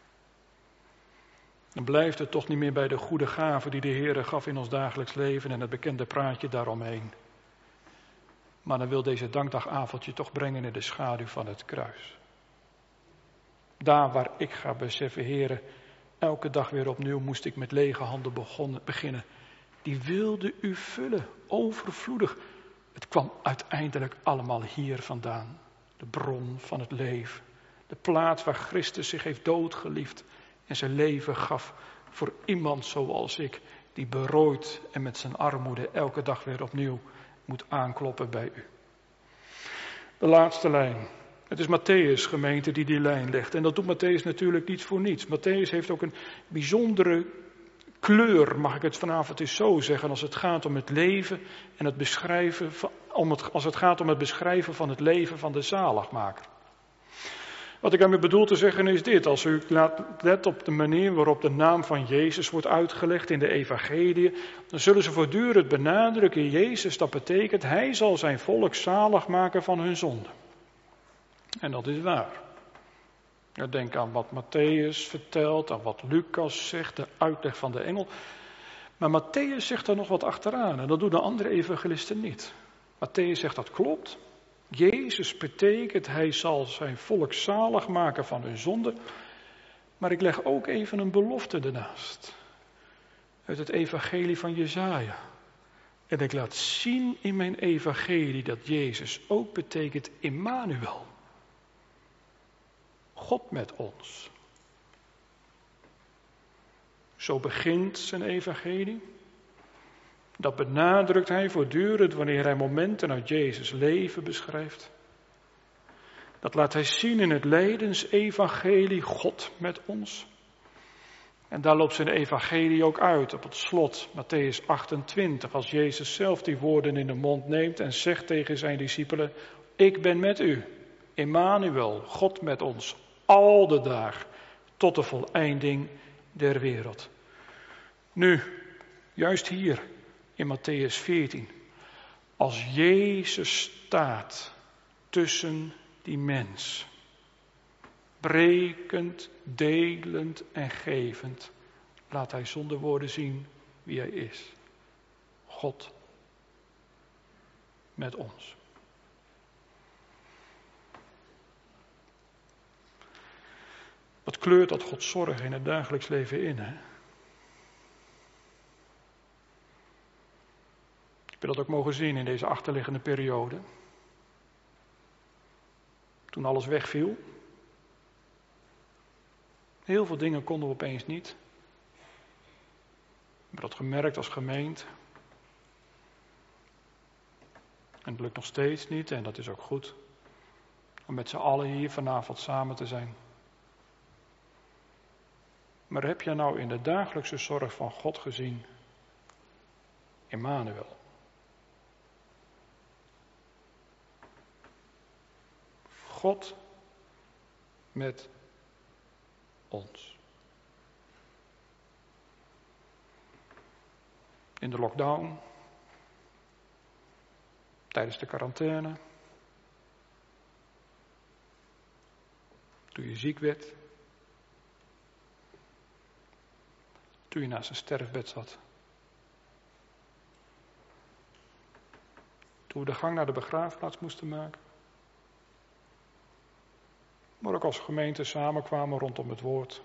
Dan blijft het toch niet meer bij de goede gaven die de Heer gaf in ons dagelijks leven en het bekende praatje daaromheen. Maar dan wil deze dankdagavond je toch brengen in de schaduw van het kruis. Daar waar ik ga beseffen, Heere, elke dag weer opnieuw moest ik met lege handen beginnen. Die wilde u vullen, overvloedig. Het kwam uiteindelijk allemaal hier vandaan. De bron van het leven. De plaats waar Christus zich heeft doodgeliefd en zijn leven gaf voor iemand zoals ik, die berooid en met zijn armoede elke dag weer opnieuw moet aankloppen bij u. De laatste lijn. Het is Mattheüs, gemeente, die lijn legt. En dat doet Mattheüs natuurlijk niet voor niets. Mattheüs heeft ook een bijzondere kleur, mag ik het vanavond eens zo zeggen, als het gaat om het leven en het beschrijven als het gaat om het beschrijven van het leven van de zaligmaker. Wat ik daarmee bedoel te zeggen is dit: als u let op de manier waarop de naam van Jezus wordt uitgelegd in de evangeliën, dan zullen ze voortdurend benadrukken, Jezus, dat betekent, hij zal zijn volk zalig maken van hun zonde. En dat is waar. Denk aan wat Mattheüs vertelt, aan wat Lucas zegt, de uitleg van de engel. Maar Mattheüs zegt er nog wat achteraan en dat doen de andere evangelisten niet. Mattheüs zegt dat klopt. Jezus betekent, hij zal zijn volk zalig maken van hun zonde. Maar ik leg ook even een belofte ernaast. Uit het evangelie van Jesaja. En ik laat zien in mijn evangelie dat Jezus ook betekent Immanuel. God met ons. Zo begint zijn evangelie. Dat benadrukt hij voortdurend wanneer hij momenten uit Jezus' leven beschrijft. Dat laat hij zien in het lijdensevangelie, God met ons. En daar loopt zijn evangelie ook uit op het slot, Mattheüs 28, als Jezus zelf die woorden in de mond neemt en zegt tegen zijn discipelen, ik ben met u, Immanuel, God met ons, al de dag, tot de voleinding der wereld. Nu, juist hier in Mattheüs 14, als Jezus staat tussen die mens, brekend, delend en gevend, laat hij zonder woorden zien wie hij is. God met ons. Wat kleurt dat Gods zorg in het dagelijks leven in, hè? Ik heb dat ook mogen zien in deze achterliggende periode. Toen alles wegviel. Heel veel dingen konden we opeens niet. We hebben dat gemerkt als gemeente. En het lukt nog steeds niet en dat is ook goed. Om met z'n allen hier vanavond samen te zijn. Maar heb je nou in de dagelijkse zorg van God gezien? Immanuel. God met ons. In de lockdown, tijdens de quarantaine, toen je ziek werd, toen je naast een sterfbed zat, toen we de gang naar de begraafplaats moesten maken, maar ook als gemeente samenkwamen rondom het woord.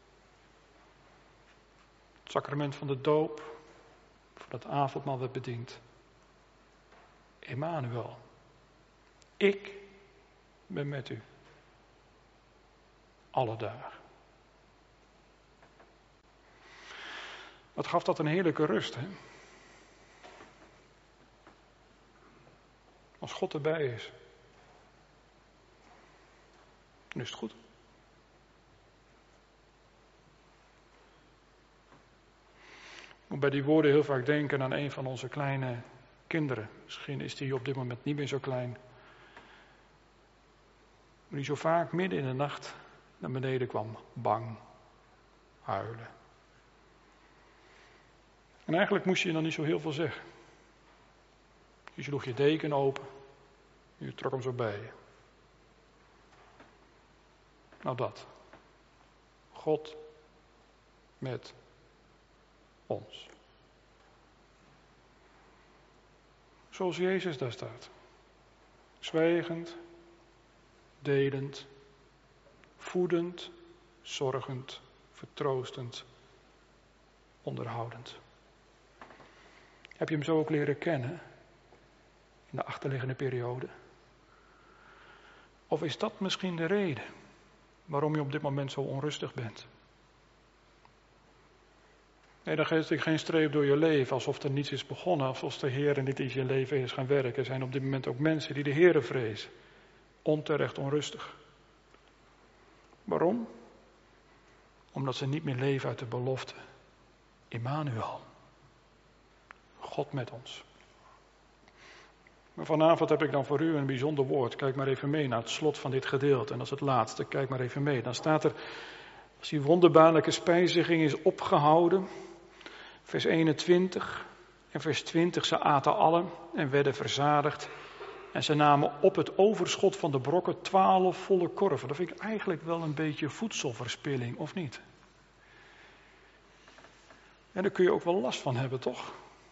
Het sacrament van de doop, voor het avondmaal werd bediend. Immanuel, ik ben met u. Alle dagen. Wat gaf dat een heerlijke rust, hè? Als God erbij is. Dan is het goed. Ik moet bij die woorden heel vaak denken aan een van onze kleine kinderen. Misschien is die op dit moment niet meer zo klein. Maar die zo vaak midden in de nacht naar beneden kwam, bang, huilen. En eigenlijk moest je dan niet zo heel veel zeggen. Je sloeg je deken open, je trok hem zo bij je. Nou dat. God met ons. Zoals Jezus daar staat. Zwijgend, delend, voedend, zorgend, vertroostend, onderhoudend. Heb je hem zo ook leren kennen in de achterliggende periode? Of is dat misschien de reden waarom je op dit moment zo onrustig bent? Nee, dan geeft ik geen streep door je leven, alsof er niets is begonnen, alsof de Heer niet in je leven is gaan werken. Er zijn op dit moment ook mensen die de Heere vrezen. Onterecht onrustig. Waarom? Omdat ze niet meer leven uit de belofte. Immanuel. God met ons. Maar vanavond heb ik dan voor u een bijzonder woord. Kijk maar even mee naar het slot van dit gedeelte. En dat is het laatste. Kijk maar even mee. Dan staat er, als die wonderbaarlijke spijziging is opgehouden, vers 21 en vers 20, ze aten allen en werden verzadigd. En ze namen op het overschot van de brokken 12 volle korven. Dat vind ik eigenlijk wel een beetje voedselverspilling, of niet? En daar kun je ook wel last van hebben, toch?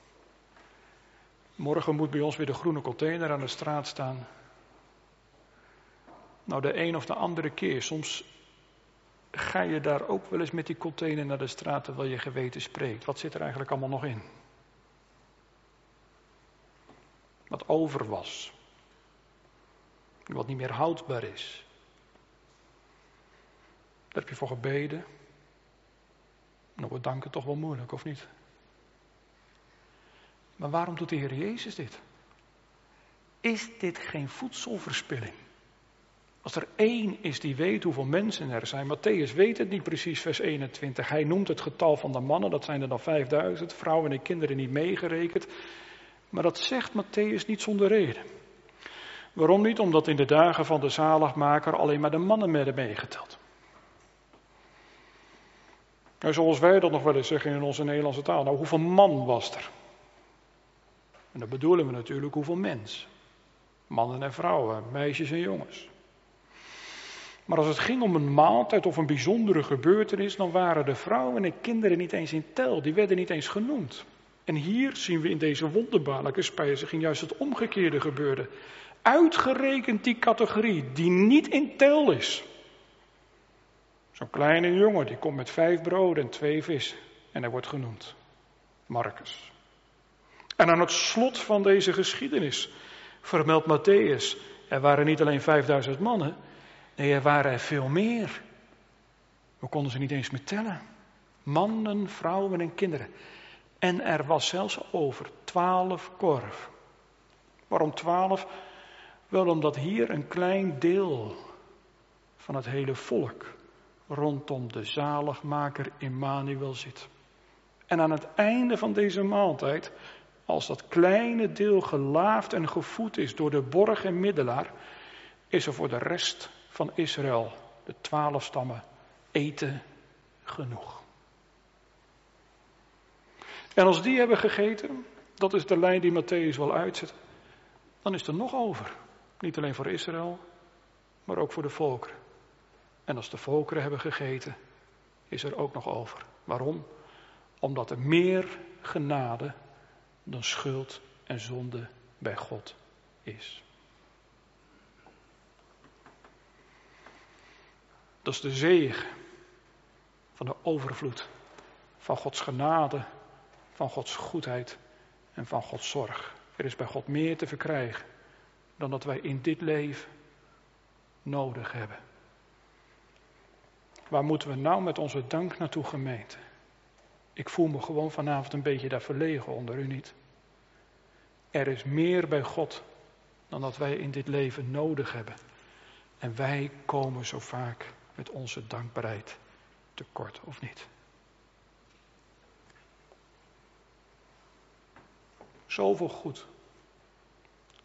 Morgen moet bij ons weer de groene container aan de straat staan. Nou, de een of de andere keer, soms ga je daar ook wel eens met die container naar de straat terwijl je geweten spreekt. Wat zit er eigenlijk allemaal nog in? Wat over was. Wat niet meer houdbaar is. Daar heb je voor gebeden. Nou wordt danken toch wel moeilijk, of niet? Maar waarom doet de Heer Jezus dit? Is dit geen voedselverspilling? Als er één is die weet hoeveel mensen er zijn. Matthäus weet het niet precies, vers 21. Hij noemt het getal van de mannen, dat zijn er dan 5000. Vrouwen en kinderen niet meegerekend. Maar dat zegt Matthäus niet zonder reden. Waarom niet? Omdat in de dagen van de zaligmaker alleen maar de mannen werden meegeteld. Nou, zoals wij dat nog wel eens zeggen in onze Nederlandse taal. Nou, hoeveel man was er? En dan bedoelen we natuurlijk hoeveel mens. Mannen en vrouwen, meisjes en jongens. Maar als het ging om een maaltijd of een bijzondere gebeurtenis, dan waren de vrouwen en kinderen niet eens in tel. Die werden niet eens genoemd. En hier zien we in deze wonderbaarlijke spijziging juist het omgekeerde gebeuren. Uitgerekend die categorie die niet in tel is. Zo'n kleine jongen die komt met 5 broden en 2 vis. En hij wordt genoemd. Marcus. En aan het slot van deze geschiedenis vermeldt Matthäus. Er waren niet alleen 5000 mannen. Nee, er waren er veel meer. We konden ze niet eens meer tellen. Mannen, vrouwen en kinderen. En er was zelfs over 12 korf. Waarom 12? Wel omdat hier een klein deel van het hele volk rondom de zaligmaker Immanuel zit. En aan het einde van deze maaltijd, als dat kleine deel gelaafd en gevoed is door de borg en middelaar, is er voor de rest van Israël, de 12 stammen, eten genoeg. En als die hebben gegeten, dat is de lijn die Matthäus wil uitzetten, dan is er nog over. Niet alleen voor Israël, maar ook voor de volkeren. En als de volkeren hebben gegeten, is er ook nog over. Waarom? Omdat er meer genade dan schuld en zonde bij God is. Dat is de zegen van de overvloed van Gods genade, van Gods goedheid en van Gods zorg. Er is bij God meer te verkrijgen dan dat wij in dit leven nodig hebben. Waar moeten we nou met onze dank naartoe, gemeente? Ik voel me gewoon vanavond een beetje daar verlegen onder, u niet? Er is meer bij God dan dat wij in dit leven nodig hebben. En wij komen zo vaak met onze dankbaarheid tekort, of niet? Zoveel goed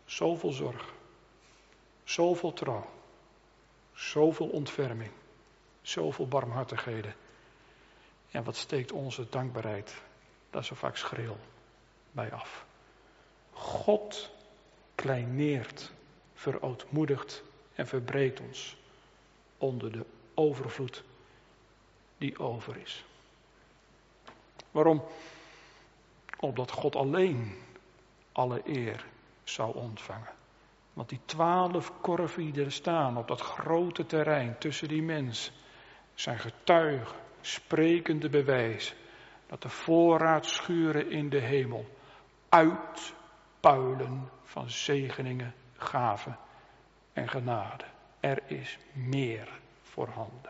Zoveel zorg, zoveel trouw, zoveel ontferming, zoveel barmhartigheden. En wat steekt onze dankbaarheid daar zo vaak schril bij af. God kleineert, verootmoedigt en verbreedt ons onder de overvloed die over is. Waarom? Opdat God alleen alle eer zou ontvangen. Want die 12 korven die er staan op dat grote terrein tussen die mensen zijn getuigen, sprekende bewijs dat de voorraadschuren in de hemel uitpuilen van zegeningen, gaven en genade. Er is meer voorhanden.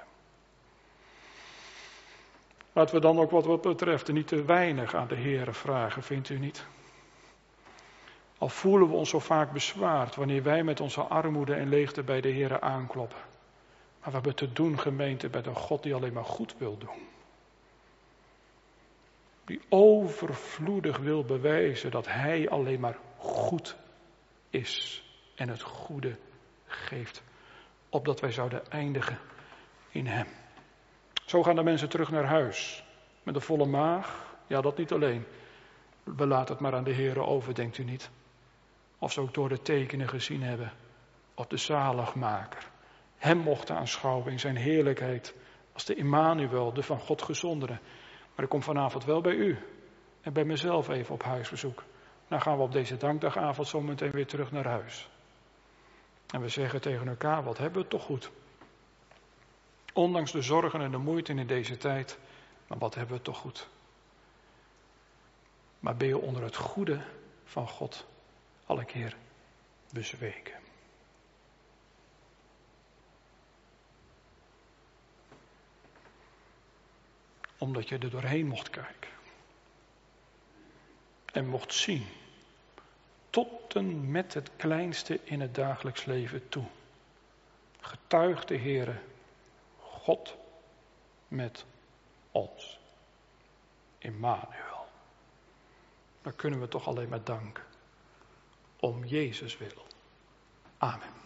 Laten we dan ook wat betreft niet te weinig aan de Heere vragen, vindt u niet? Al voelen we ons zo vaak bezwaard wanneer wij met onze armoede en leegte bij de Heere aankloppen. Maar we hebben te doen, gemeente, met een God die alleen maar goed wil doen. Die overvloedig wil bewijzen dat Hij alleen maar goed is en het goede geeft. Opdat wij zouden eindigen in Hem. Zo gaan de mensen terug naar huis. Met een volle maag. Ja, dat niet alleen. We laten het maar aan de Heere over, denkt u niet? Of ze ook door de tekenen gezien hebben. Op de zaligmaker. Hem mochten aanschouwen in zijn heerlijkheid. Als de Immanuel, de van God gezondene. Maar ik kom vanavond wel bij u. En bij mezelf even op huisbezoek. Dan gaan we op deze dankdagavond zo meteen weer terug naar huis. En we zeggen tegen elkaar, wat hebben we het toch goed. Ondanks de zorgen en de moeite in deze tijd. Maar wat hebben we het toch goed. Maar ben je onder het goede van God alle keer bezweken. Omdat je er doorheen mocht kijken. En mocht zien. Tot en met het kleinste in het dagelijks leven toe. Getuigt de Heere, God met ons. Immanuel. Dan kunnen we toch alleen maar danken. Om Jezus wil. Amen.